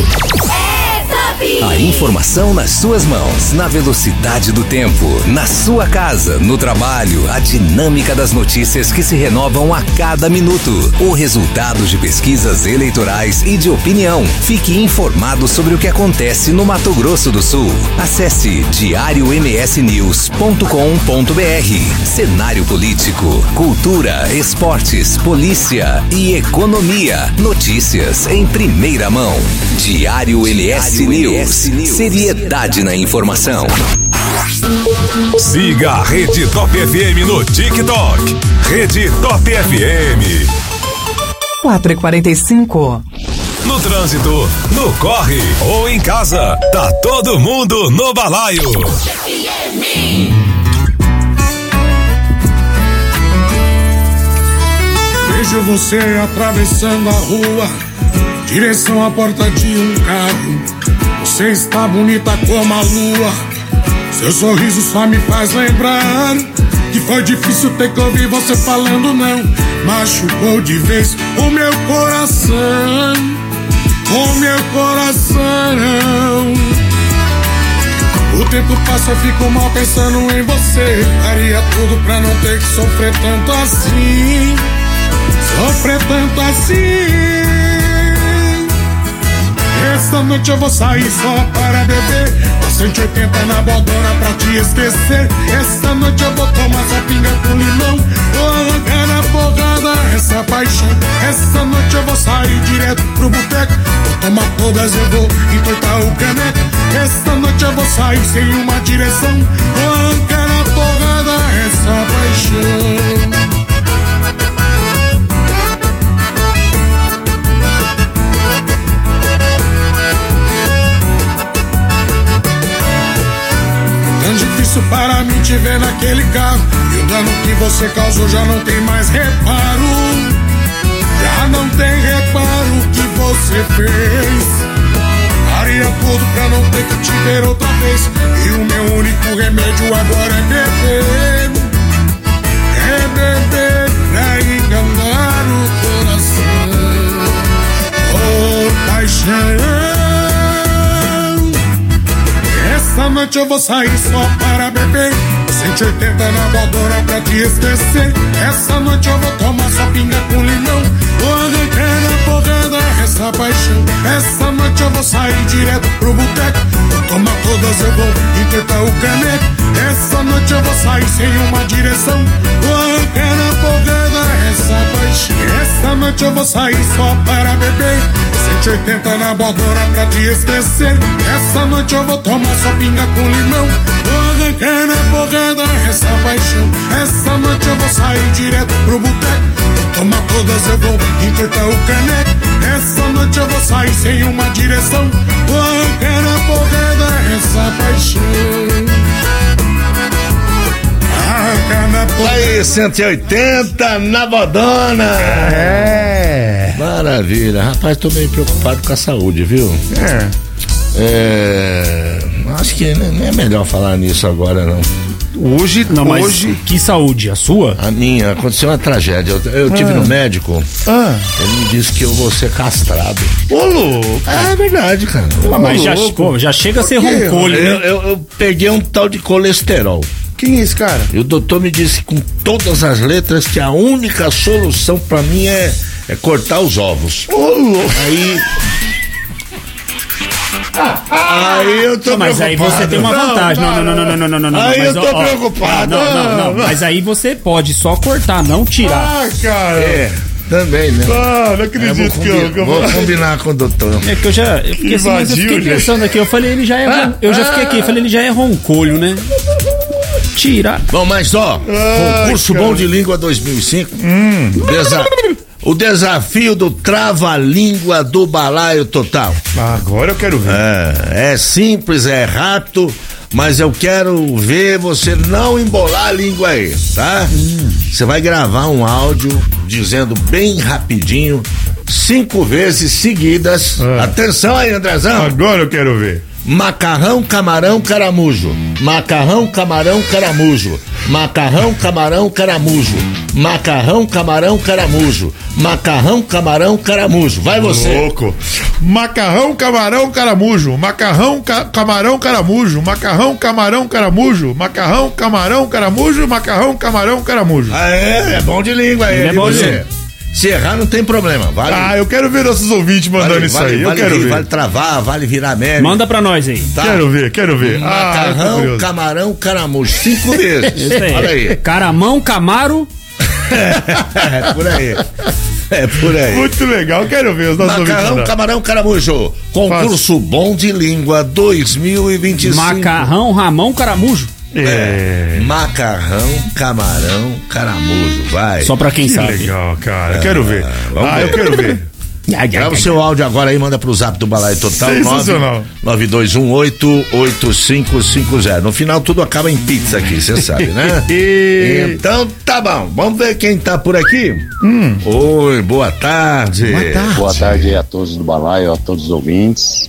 A informação nas suas mãos, na velocidade do tempo, na sua casa, no trabalho, a dinâmica das notícias que se renovam a cada minuto, o resultado de pesquisas eleitorais e de opinião. Fique informado sobre o que acontece no Mato Grosso do Sul. Acesse diário m s news ponto com ponto br. Cenário político, cultura, esportes, polícia e economia. Notícias em primeira mão. Diário M S News. Seriedade na informação. Siga a Rede Top F M no TikTok. Rede Top F M. quatro e quarenta e cinco. No trânsito, no corre ou em casa, tá todo mundo no balaio. Vejo você atravessando a rua, direção à porta de um carro. Você está bonita como a lua, seu sorriso só me faz lembrar que foi difícil ter que ouvir você falando não. Machucou de vez o meu coração, o meu coração. O tempo passa, eu fico mal pensando em você. Faria tudo pra não ter que sofrer tanto assim, sofrer tanto assim. Essa noite eu vou sair só para beber, cento e oitenta na bodona pra te esquecer. Essa noite eu vou tomar só pinga com limão, vou arrancar na porrada essa paixão. Essa noite eu vou sair direto pro boteco, vou tomar todas, eu vou entortar o caneco. Essa noite eu vou sair sem uma direção, vou arrancar na porrada essa paixão. Difícil para mim te ver naquele carro, e o dano que você causou já não tem mais reparo. Já não tem reparo o que você fez. Faria tudo pra não ter que te ver outra vez, e o meu único remédio agora é beber. É beber pra enganar o coração. Oh, paixão. Essa noite eu vou sair só para beber, cento e oitenta na bodona pra te esquecer. Essa noite eu vou tomar só pinga com limão, vou arrancar na porrada essa paixão. Essa noite eu vou sair direto pro boteco, vou tomar todas, eu vou entortar o caneco. Essa noite eu vou sair sem uma direção. Porque na porrada essa paixão. Essa noite eu vou sair só para beber. cento e oitenta na bodora pra te esquecer. Essa noite eu vou tomar só pinga com limão. Porque na porrada essa paixão. Essa noite eu vou sair direto pro boteco. Tomar todas, eu vou entortar o caneco. Essa noite eu vou sair sem uma direção. Porque na porrada essa paixão. Aí, cento e oitenta na bodona. É. Maravilha. Rapaz, tô meio preocupado com a saúde, viu? É. É. Acho que não é melhor falar nisso agora, não. Hoje, não, mas hoje... que saúde? A sua? A minha. Aconteceu uma tragédia. Eu, eu tive ah. no médico. Ah. Ele me disse que eu vou ser castrado. Ô, louco. É verdade, cara. Ô, mas já, pô, já chega a ser roncolho, eu, né? Eu, eu peguei um tal de colesterol. Quem é esse cara? E o doutor me disse com todas as letras que a única solução pra mim é, é cortar os ovos. Ô, louco. Aí... Aí eu tô não, mas preocupado. aí você tem uma vantagem. Não, não, não, não, não, não, não, não. Aí mas, eu tô ó, preocupado. Não, não, não, não. Mas aí você pode só cortar, não tirar. Ah, cara. É, também, né? Ah, não acredito é, vou que eu, que eu vou combinar com o doutor. É que eu já. Eu fiquei, assim, mas eu fiquei pensando aqui. Eu falei, ele já é. Ah, eu já fiquei aqui. Eu falei, ele já é roncolho, né? Tirar. Bom, mas ó, Ai, concurso cara. Bom de Língua dois mil e cinco. Hum. Desa... O desafio do trava-língua do Balaio Total. Agora eu quero ver. É, é simples, é rápido, mas eu quero ver você não embolar a língua aí, tá? Você hum. vai gravar um áudio dizendo bem rapidinho, cinco vezes seguidas. Ah. Atenção aí, Andrezão. Agora eu quero ver. Macarrão, camarão, caramujo. Macarrão, camarão, caramujo. Macarrão, camarão, caramujo. Macarrão, camarão, caramujo. Macarrão, camarão, caramujo. Vai você. Louco. Macarrão, camarão, caramujo. Macarrão, ca- camarão, caramujo. Macarrão, camarão, caramujo. Macarrão, camarão, caramujo. Macarrão, camarão, caramujo. Ah, é? É bom de língua aí. É bom de língua. Se errar, não tem problema. Vale. Ah, eu quero ver nossos ouvintes mandando vale, isso vale, aí. Vale, eu quero vir, ver. Vale travar, vale virar meme. Manda pra nós aí. Tá? Quero ver, quero ver. Macarrão, ah, camarão, caramujo. Cinco vezes. Isso aí. Olha aí. Caramão, camaro. É por aí. É por aí. Muito legal, quero ver os nossos Macarrão, ouvintes. camarão, caramujo. Concurso Bom de Língua dois mil e vinte e cinco. Macarrão, ramão, caramujo. É. Macarrão, camarão, caramujo. Vai. Só pra quem Que sabe. legal, cara. Quero ver. Ah, ver. eu quero ver. Grava o seu áudio agora aí, manda pro zap do Balaio Total. Sensacional. nove dois um oito oito cinco cinco zero. No final tudo acaba em pizza aqui, você sabe, né? Então tá bom, vamos ver quem tá por aqui. Hum. Oi, boa tarde. Boa tarde. Boa tarde a todos do Balaio, a todos os ouvintes.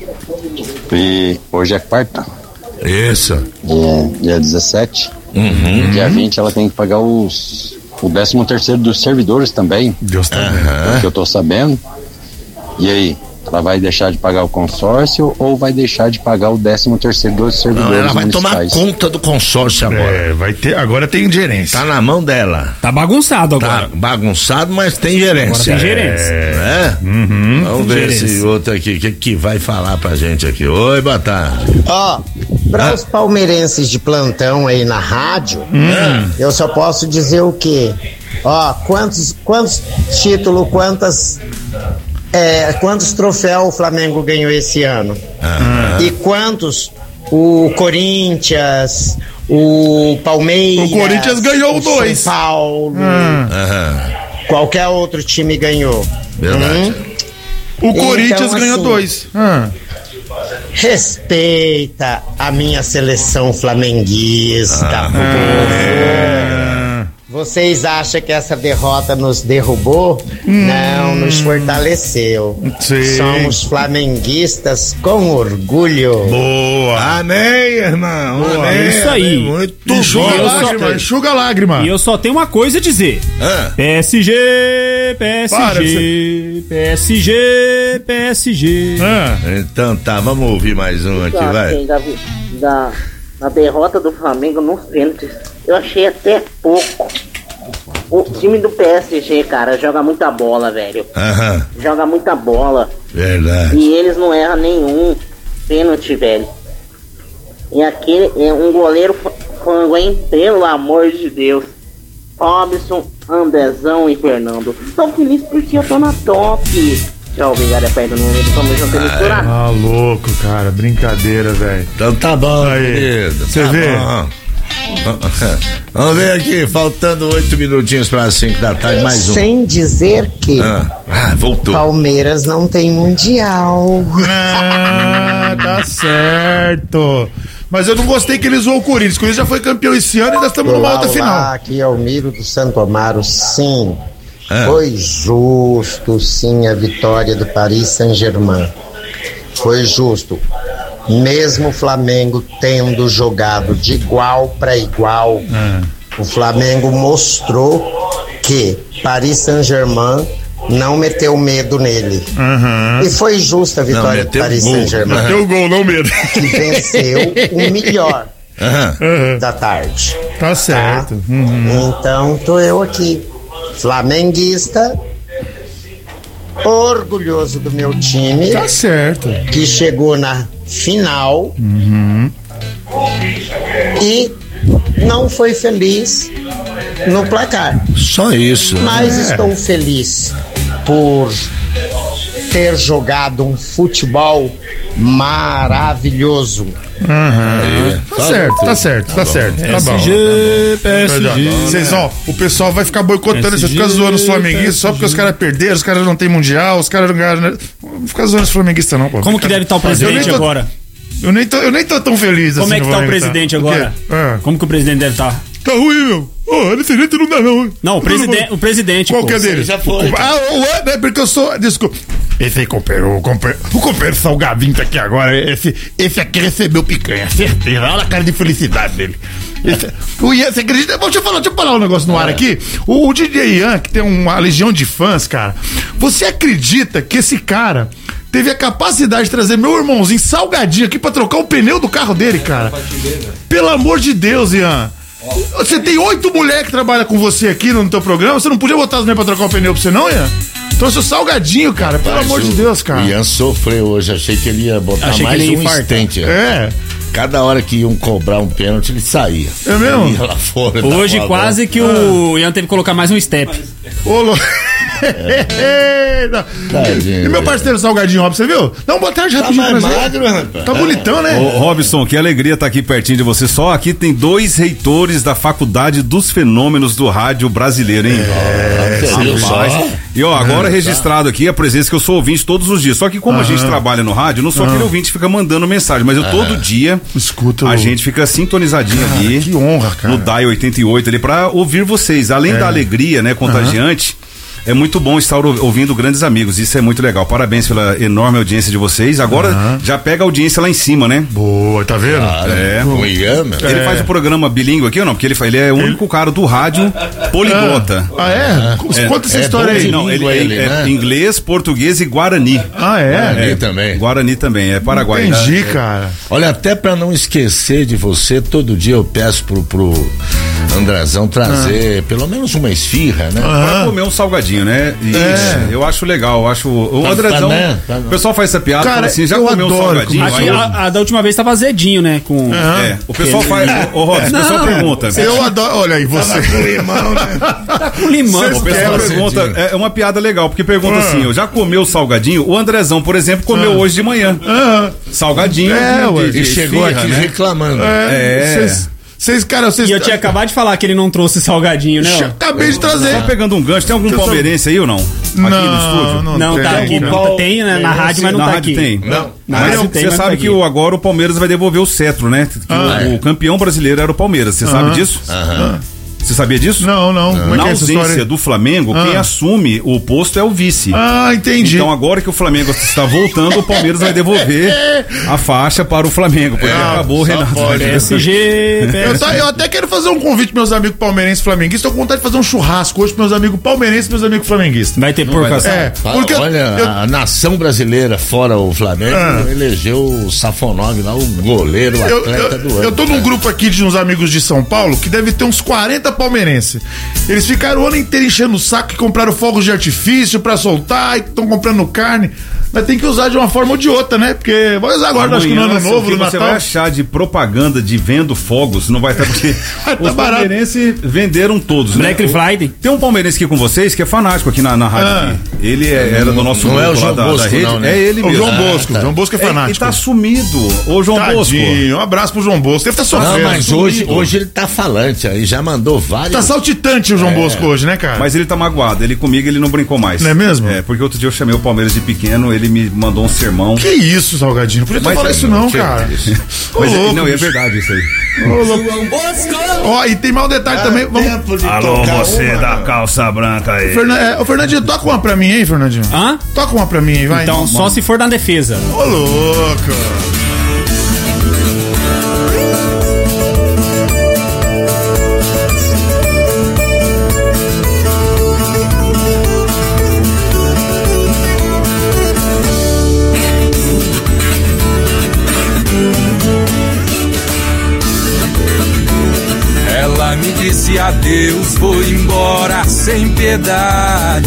E hoje é quarta. Isso. Dia, dia dezessete. Uhum. Dia vinte ela tem que pagar os o décimo terceiro dos servidores também. Deus tá uhum. Porque eu tô sabendo. E aí? Ela vai deixar de pagar o consórcio ou vai deixar de pagar o décimo terceiro dos servidores? Não, ela vai municipais? tomar conta do consórcio agora. É, vai ter, agora tem gerência. Tá na mão dela. Tá bagunçado agora. Tá bagunçado, mas tem gerência. Agora tem gerência. É, né? Uhum. Vamos Tem ver gerência. esse outro aqui, o que, que vai falar pra gente aqui. Oi, boa tarde. Ó, para Ah. os palmeirenses de plantão aí na rádio, Hum. eu só posso dizer o quê? Ó, quantos, quantos títulos, quantas, é, quantos troféus o Flamengo ganhou esse ano? Ah. E quantos o Corinthians, o Palmeiras... O Corinthians ganhou o dois. São Paulo, Aham. qualquer outro time ganhou. Verdade. Hum? O Corinthians Então, ganhou assim, dois. Ah. Respeita a minha seleção flamenguista. Ah. povo. Vocês acham que essa derrota nos derrubou? Hum. Não, nos fortaleceu. Sim. Somos flamenguistas com orgulho. Boa. Amém, irmão. Boa, Amém. é isso aí. Muito Enxuga eu a só- lágrima, enxuga a lágrima. E eu só tenho uma coisa a dizer. Ah. P S G, P S G, Para, P S G, P S G. Ah. Então tá, vamos ouvir mais um aqui, Eu vai. achei da, da, da derrota do Flamengo nos pênaltis, eu achei até pouco. O time do P S G, cara, joga muita bola, velho. Aham, Joga muita bola. verdade. E eles não erram nenhum pênalti, velho. E aquele é um goleiro frango, hein? Pelo amor de Deus. Robson, Andezão e Fernando. Tô feliz porque eu tô na top. Tchau, obrigado, é perto do número. Tamo junto e misturado. Ah, louco, cara. Brincadeira, velho. Então tá bom, querido. Você tá vê? Bom. Vamos ver aqui, faltando oito minutinhos para cinco da tarde, mais um. Sem dizer que Ah, ah voltou. Palmeiras não tem mundial. Ah, tá certo. Mas eu não gostei que ele zoou o Corinthians. O Corinthians já foi campeão esse ano e nós estamos numa Olá, outra final. olá, aqui é o Miro do Santo Amaro. Sim, Ah. foi justo, sim, a vitória do Paris Saint-Germain. Foi justo. Mesmo o Flamengo tendo jogado de igual para igual, Ah. o Flamengo mostrou que Paris Saint-Germain não meteu medo nele. Uhum. E foi justa a vitória do meteu Paris gol. Saint-Germain. Meteu gol, não medo. Que venceu o melhor Uhum. da tarde. Tá certo. Uhum. Então tô eu aqui, flamenguista, orgulhoso do meu time. Tá certo. Que chegou na final Uhum. e não foi feliz no placar. Só isso. Mas É. estou feliz por ter jogado um futebol maravilhoso. Uhum. Tá certo, tá certo, tá certo. Tá bom. P S G. Vocês, ó, o pessoal vai ficar boicotando, você P S G, fica zoando os flamenguistas só porque os caras perderam, os caras não tem mundial, os caras não ganharam. Né? Não fica zoando os flamenguistas, não, pô. Como que deve estar o presidente Eu nem tô- agora? Eu nem tô, eu nem tô tão feliz assim. Como é que no tá o Flamengo, presidente O quê? agora? Ah. Como que o presidente deve estar? Tá ruim, meu. Ô, desse jeito não dá, não. Não, o, preside o presidente. Qual pô. que é dele? Já foi. Ah, o é, porque eu sou. Desculpa. Esse aí companheiro, o companheiro, o companheiro Salgadinho tá aqui agora. Esse, esse aqui recebeu picanha, certeza. Olha a cara de felicidade dele. Esse, o Ian, você acredita? Deixa eu falar, deixa eu falar um negócio no ar aqui. O, o D J Ian, que tem uma legião de fãs, cara. Você acredita que esse cara teve a capacidade de trazer meu irmãozinho Salgadinho aqui pra trocar o pneu do carro dele, cara? Pelo amor de Deus, Ian. Você tem oito mulheres que trabalham com você aqui no teu programa, você não podia botar as mulheres pra trocar o pneu pra você, não, Ian? Trouxe o Salgadinho, cara, pelo Mas amor o- de Deus, cara. O Ian sofreu hoje, achei que ele ia botar Achei que mais ele ia um infartar. estente. É. Cada hora que iam cobrar um pênalti, ele saía. É mesmo? Ele ia lá fora, Hoje dava a quase volta. que o Ian teve que colocar mais um step. Ô, louco. E meu parceiro Salgadinho, Robson, você viu? Dá uma boa tarde rapidinho mais pra nós. magro, rapaz. Tá bonitão, né? Ô, Robson, que alegria estar aqui pertinho de você. Só aqui tem dois reitores da Faculdade dos Fenômenos do Rádio Brasileiro, hein? É, você viu só? E ó, agora registrado aqui a presença que eu sou ouvinte todos os dias. Só que como a gente trabalha no rádio, não sou aquele ouvinte que fica mandando mensagem, mas eu todo dia escuto. A gente fica sintonizadinho ali. Que honra, cara. No Dial oitenta e oito ali pra ouvir vocês. Além da alegria, né, contagiante. É muito bom estar ou- ouvindo grandes amigos, isso é muito legal. Parabéns pela enorme audiência de vocês. Agora já pega a audiência lá em cima, né? Boa, tá vendo? Cara, É. o Ian, meu. Ele É. faz o programa bilíngue aqui ou não? Porque ele, fa- ele é o único cara do rádio poliglota. Ah, é? Conta essa É história bom aí. de Não, ele, língua ele ele, é né? inglês, português e guarani. Ah, é? Guarani também. Guarani também, é Paraguai. Entendi, cara. Olha, até pra não esquecer de você, todo dia eu peço pro, pro Andrezão trazer pelo menos uma esfirra, né? Pra comer um salgadinho, né? E É. eu acho legal, eu acho. O Tá- Andrezão. tá, né? Tá- O pessoal faz essa piada, Cara, fala assim, já eu comeu um adoro salgadinho? Acho Aí que eu- a, a da última vez tava azedinho, né? Com... É, o pessoal faz. Ô, Robson, o pessoal Não, pergunta. Eu adoro. Olha aí, você. Tá com limão. O pessoal Cês pergunta, é uma piada legal, porque pergunta Ah. assim: eu já comeu salgadinho? O Andrezão, por exemplo, comeu hoje de manhã. Ah, Salgadinho. É, de- ué. de- E de chegou esfirra, aqui né? reclamando. é. É. Vocês, vocês, cara, vocês. E eu tinha acabado de falar que ele não trouxe salgadinho, né? ó? Acabei de trazer. Só pegando um gancho, tem algum Eu sou- palmeirense aí ou não? Aqui no estúdio? Não, Não, tem, tá aqui. cara. Não, tem né, na rádio, mas não Na tá rádio aqui. tem. Não. Na Mas rádio tem, você mas não sabe tá que aqui. o, agora o Palmeiras vai devolver o cetro, né? Que Ah, o, é. o campeão brasileiro era o Palmeiras. Você sabe disso? Aham. Você sabia disso? Não, não. Como é Na que é essa ausência história? do Flamengo, Ah. quem assume o posto é o vice. Ah, entendi. Então agora que o Flamengo está voltando, o Palmeiras vai devolver a faixa para o Flamengo, porque Ah, acabou o só Renato. pode. Vai- P S G, Eu, tá- eu até quero fazer um convite pros meus amigos palmeirenses e flamenguistas. Tô com vontade de fazer um churrasco hoje pros meus amigos palmeirenses e meus amigos flamenguistas. Vai ter porcação. É, Fala, porque eu- olha, eu- a nação brasileira, fora o Flamengo, Ah. elegeu o Safonov lá, o goleiro, o Eu, atleta eu, do ano. eu tô num grupo aqui de uns amigos de São Paulo que deve ter uns quarenta palmeirenses. Eles ficaram o ano inteiro enchendo o saco e compraram fogos de artifício pra soltar e estão comprando carne. Mas tem que usar de uma forma ou de outra, né? Porque vai usar agora, acho que no ano novo, no Natal. Você vai achar de propaganda de vendo fogos, não vai estar porque tá os palmeirenses venderam todos. Black né? Friday. Tem um palmeirense aqui com vocês que é fanático aqui na, na rádio. Ah. Aqui. Ele é, era do nosso não grupo é o João lá da, Bosco, da rede. não, né? É ele O mesmo. João Bosco. Ah, tá. João Bosco é fanático. Ele tá sumido. Ô, João Tadinho, Bosco. um abraço pro João Bosco. Deve estar Não, sofrendo. mas hoje, hoje ele tá falante aí, já mandou vários. Tá saltitante o João É. Bosco hoje, né, cara? Mas ele tá magoado. Ele comigo, ele não brincou mais. Não é mesmo? É, porque outro dia eu chamei o Palmeiras de pequeno, ele me mandou um sermão. Que isso, Salgadinho? Não podia Mas falar é- isso não, que cara. isso? Ô, Mas é- louco, não, é bicho. verdade isso aí. Ô, louco. Ó, e tem mais um detalhe também. Vamos... Alô, você da calça branca aí. Fernan... é, ô, Fernandinho, toca uma pra mim, hein, Fernandinho? Hã? Toca uma pra mim aí, vai. Então, só se for na defesa. Ô, louco. Ela me disse adeus, foi embora sem piedade.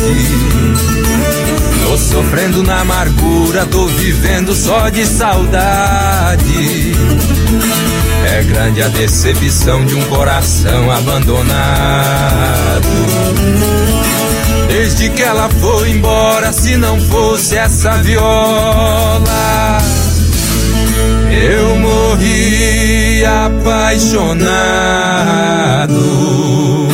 Tô sofrendo na amargura, tô vivendo só de saudade. É grande a decepção de um coração abandonado. Desde que ela foi embora, se não fosse essa viola, eu morri apaixonado.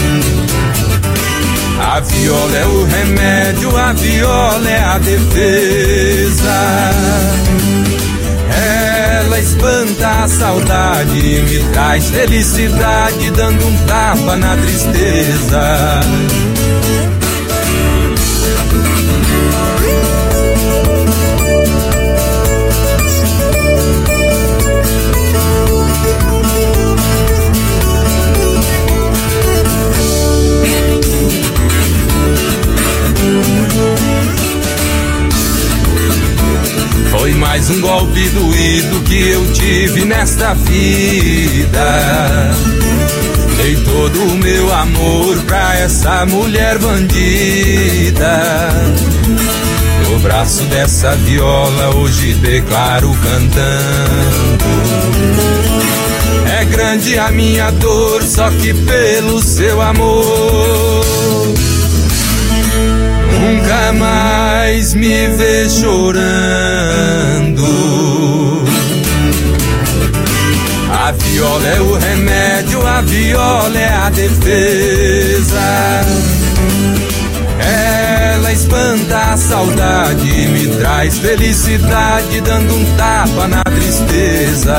A viola é o remédio, a viola é a defesa. Ela espanta a saudade, me traz felicidade, dando um tapa na tristeza. Foi mais um golpe doído que eu tive nesta vida. Dei todo o meu amor pra essa mulher bandida. No braço dessa viola hoje declaro cantando. É grande a minha dor, só que pelo seu amor nunca mais me vê chorando. A viola é o remédio, a viola é a defesa. Ela espanta a saudade, me traz felicidade, dando um tapa na tristeza.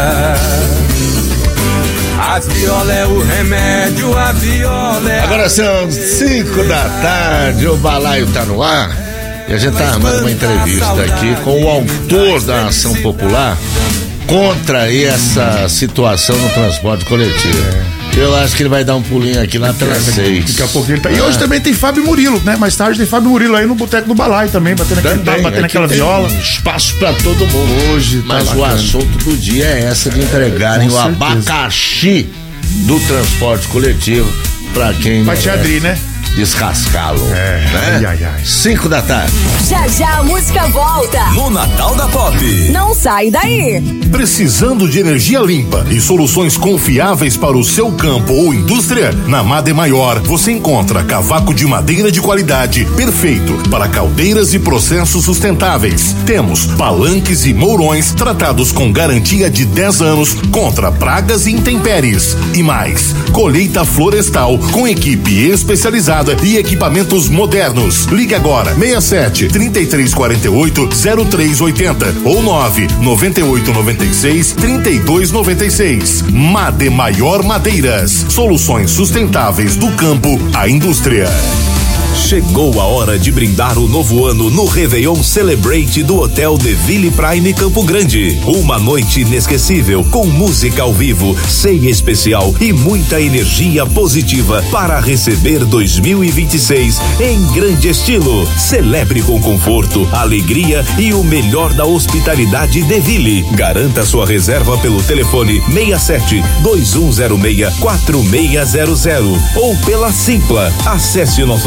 A viola é o remédio, a viola é a... Agora são cinco da tarde, o balaio tá no ar e a gente tá armando uma entrevista aqui com o autor da ação popular contra aí essa situação no transporte coletivo. Eu acho que ele vai dar um pulinho aqui lá pelas seis. Daqui a pouco ele tá. E hoje também tem Fábio Murilo, né? Mais tarde tem Fábio Murilo aí no Boteco do Balaio também, batendo, aquele, Também, batendo aquela aqui viola. tem espaço pra todo mundo hoje. Mas tá o bacana. assunto do dia é essa de entregarem Com o certeza. abacaxi do transporte coletivo pra quem Vai te merece abrir, né? descascá-lo. É, né? ai, ai, ai. Cinco da tarde. Já já a música volta. No Natal da Pop. Não sai daí. Precisando de energia limpa e soluções confiáveis para o seu campo ou indústria? Na Made Maior você encontra cavaco de madeira de qualidade perfeito para caldeiras e processos sustentáveis. Temos palanques e mourões tratados com garantia de dez anos contra pragas e intempéries. E mais, colheita florestal com equipe especializada e equipamentos modernos. Ligue agora seis sete, três três quatro oito, zero três oito zero ou nove nove oito nove seis, três dois nove seis. Made Maior Madeiras. Soluções sustentáveis do campo à indústria. Chegou a hora de brindar o novo ano no Réveillon Celebrate do Hotel De Ville Prime Campo Grande. Uma noite inesquecível com música ao vivo, ceia especial e muita energia positiva para receber dois mil e vinte e seis em grande estilo. Celebre com conforto, alegria e o melhor da hospitalidade De Ville. Garanta sua reserva pelo telefone seis sete, dois um zero seis, quatro seis zero zero ou pela Simpla. Acesse o nosso site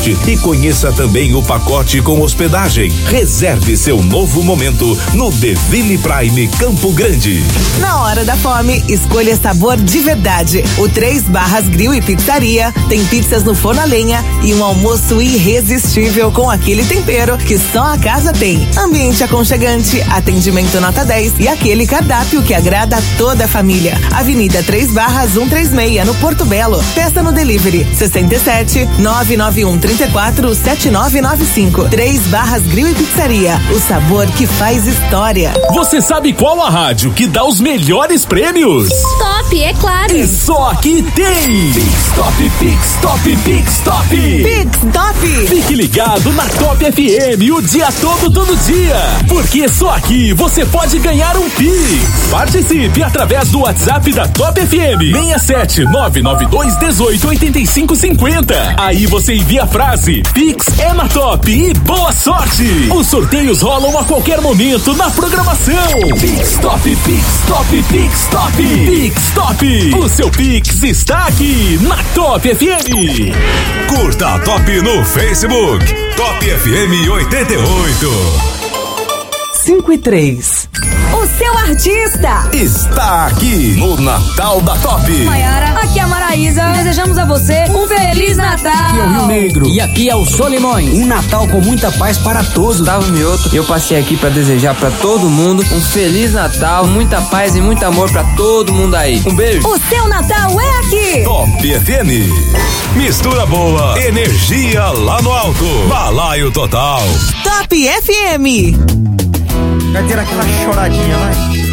restaurante e conheça também o pacote com hospedagem. Reserve seu novo momento no Deville Prime Campo Grande. Na hora da fome, escolha sabor de verdade. O Três Barras Grill e Pizzaria tem pizzas no forno a lenha e um almoço irresistível com aquele tempero que só a casa tem. Ambiente aconchegante, atendimento nota dez e aquele cardápio que agrada a toda a família. Avenida Três Barras cento e trinta e seis, no Porto Belo. Peça no delivery sessenta e sete, nove nove um, trinta e quatro, setenta e nove noventa e cinco. Três Barras Grill e Pizzaria, o sabor que faz história. Você sabe qual a rádio que dá os melhores prêmios? Top, é claro. E só aqui tem Pix Top, Pix Top, Pix Top. Pix Top. Fique ligado na Top F M o dia todo, todo dia. Porque só aqui você pode ganhar um Pix. Participe através do WhatsApp da Top F M. seis sete nove nove dois um oito oito cinco cinco zero. Aí você envia a frase Pix é na Top e boa sorte. Os sorteios rolam a qualquer momento na programação. Pix Top, Pix Top, Pix Top. Pix Top. O seu Pix está aqui na Top F M. Curta a Top no Facebook. Top F M oitenta e oito. cinco e três. O seu artista Está aqui no Natal da Top. Maiara, aqui é a Maraísa. Desejamos a você um Feliz Natal. Aqui é o Rio Negro. E aqui é o Solimões. Um Natal com muita paz para todos. Gustavo Mioto. Eu passei aqui para desejar para todo mundo um Feliz Natal, muita paz e muito amor para todo mundo aí. Um beijo. O seu Natal é aqui. Top F M. Mistura boa, energia lá no alto. Balaio total. Top F M. Vai ter aquela choradinha, vai.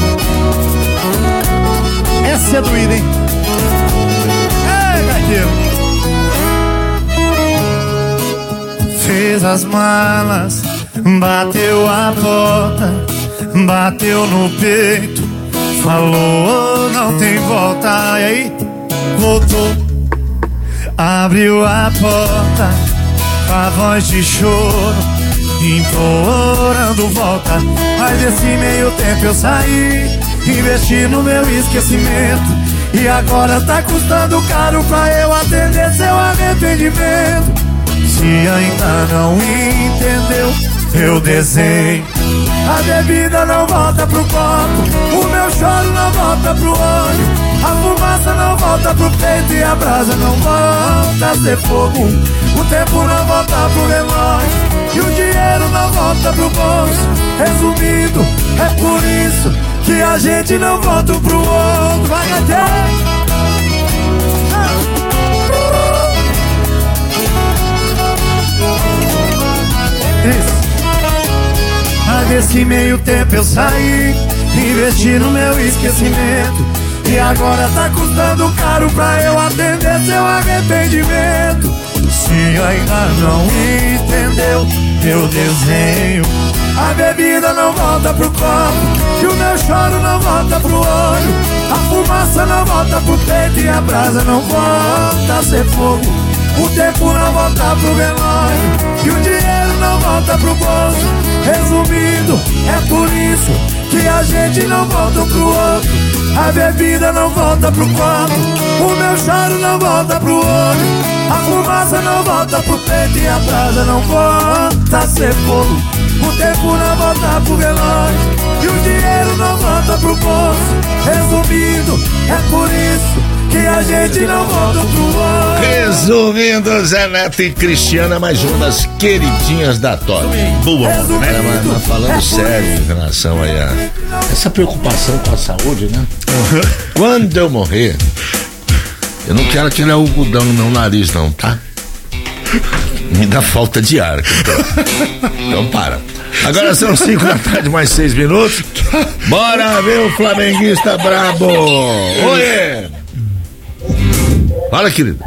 Essa é doída, hein? Ei, gaiteiro. Fez as malas, bateu a porta, bateu no peito, falou não tem volta. E aí, voltou, abriu a porta, com a voz de choro, implorando volta. Mas esse meio tempo eu saí, investi no meu esquecimento, e agora tá custando caro pra eu atender seu arrependimento. Se ainda não entendeu, eu desenho. A bebida não volta pro copo, o meu choro não volta pro olho, a fumaça não volta pro peito e a brasa não volta a ser fogo. O tempo não volta pro relógio e o dinheiro não volta pro bolso. Resumindo, é por isso que a gente não volta um pro outro. Vai, gatinho! Isso. Mas nesse meio tempo eu saí, investi no meu esquecimento, e agora tá custando caro pra eu atender seu arrependimento. Se ainda não entendeu, eu desenho. A bebida não volta pro copo, e o meu choro não volta pro olho, a fumaça não volta pro peito e a brasa não volta a ser fogo. O tempo não volta pro relógio e o dinheiro não volta pro bolso. Resumindo, é por isso que a gente não volta um pro outro. A bebida não volta pro copo, o meu choro não volta pro olho, a fumaça não volta pro peito e a brasa não volta a ser fogo. O tempo não volta pro relógio e o dinheiro não volta pro bolso. Resumindo, é por isso que a gente não volta pro outro. Resumindo, Zé Neto e Cristiana, mais uma das queridinhas da Top. Boa, né? Mas, mas falando sério em relação aí a essa preocupação com a saúde, né? Uhum. Quando eu morrer, eu não quero aquele algodão no meu nariz, não, tá? Me dá falta de ar. Então para. Agora são cinco da tarde, mais seis minutos. Bora ver o flamenguista brabo. Oi! Fala, querido.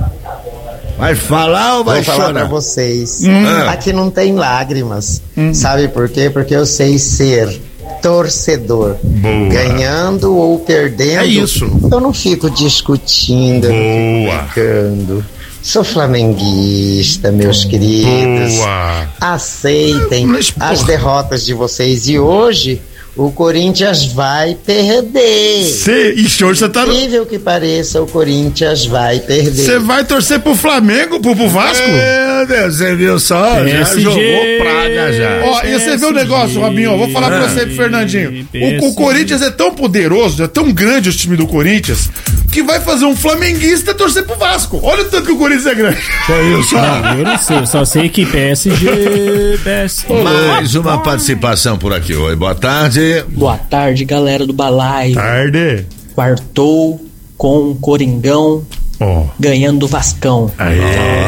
Vai falar ou vai Vou chorar? falar pra vocês. Hum. Aqui não tem lágrimas. Hum. Sabe por quê? Porque eu sei ser torcedor. Boa. Ganhando ou perdendo. É isso. Eu não fico discutindo. Boa. Eu não fico brincando. Sou flamenguista, meus queridos. Boa. Aceitem Mas, as derrotas de vocês. E hoje o Corinthians vai perder. Cê, ixi, hoje você tá. Incrível que pareça, o Corinthians vai perder. Você vai torcer pro Flamengo, pro, pro Vasco? É, Meu Deus, você viu só? P S G, já jogou praga já. Ó, e você vê o negócio, Robinho, ó, vou falar pra você, pro Fernandinho. O, o Corinthians é tão poderoso, é tão grande o time do Corinthians, que vai fazer um flamenguista torcer pro Vasco. Olha o tanto que o Corinthians é grande. Não, eu não sei, eu só sei que P S G, P S G. Mais uma participação por aqui. Oi, boa tarde. Boa tarde, galera do Balaio. Tarde. Quartou com o Coringão oh. ganhando do Vascão. Aí.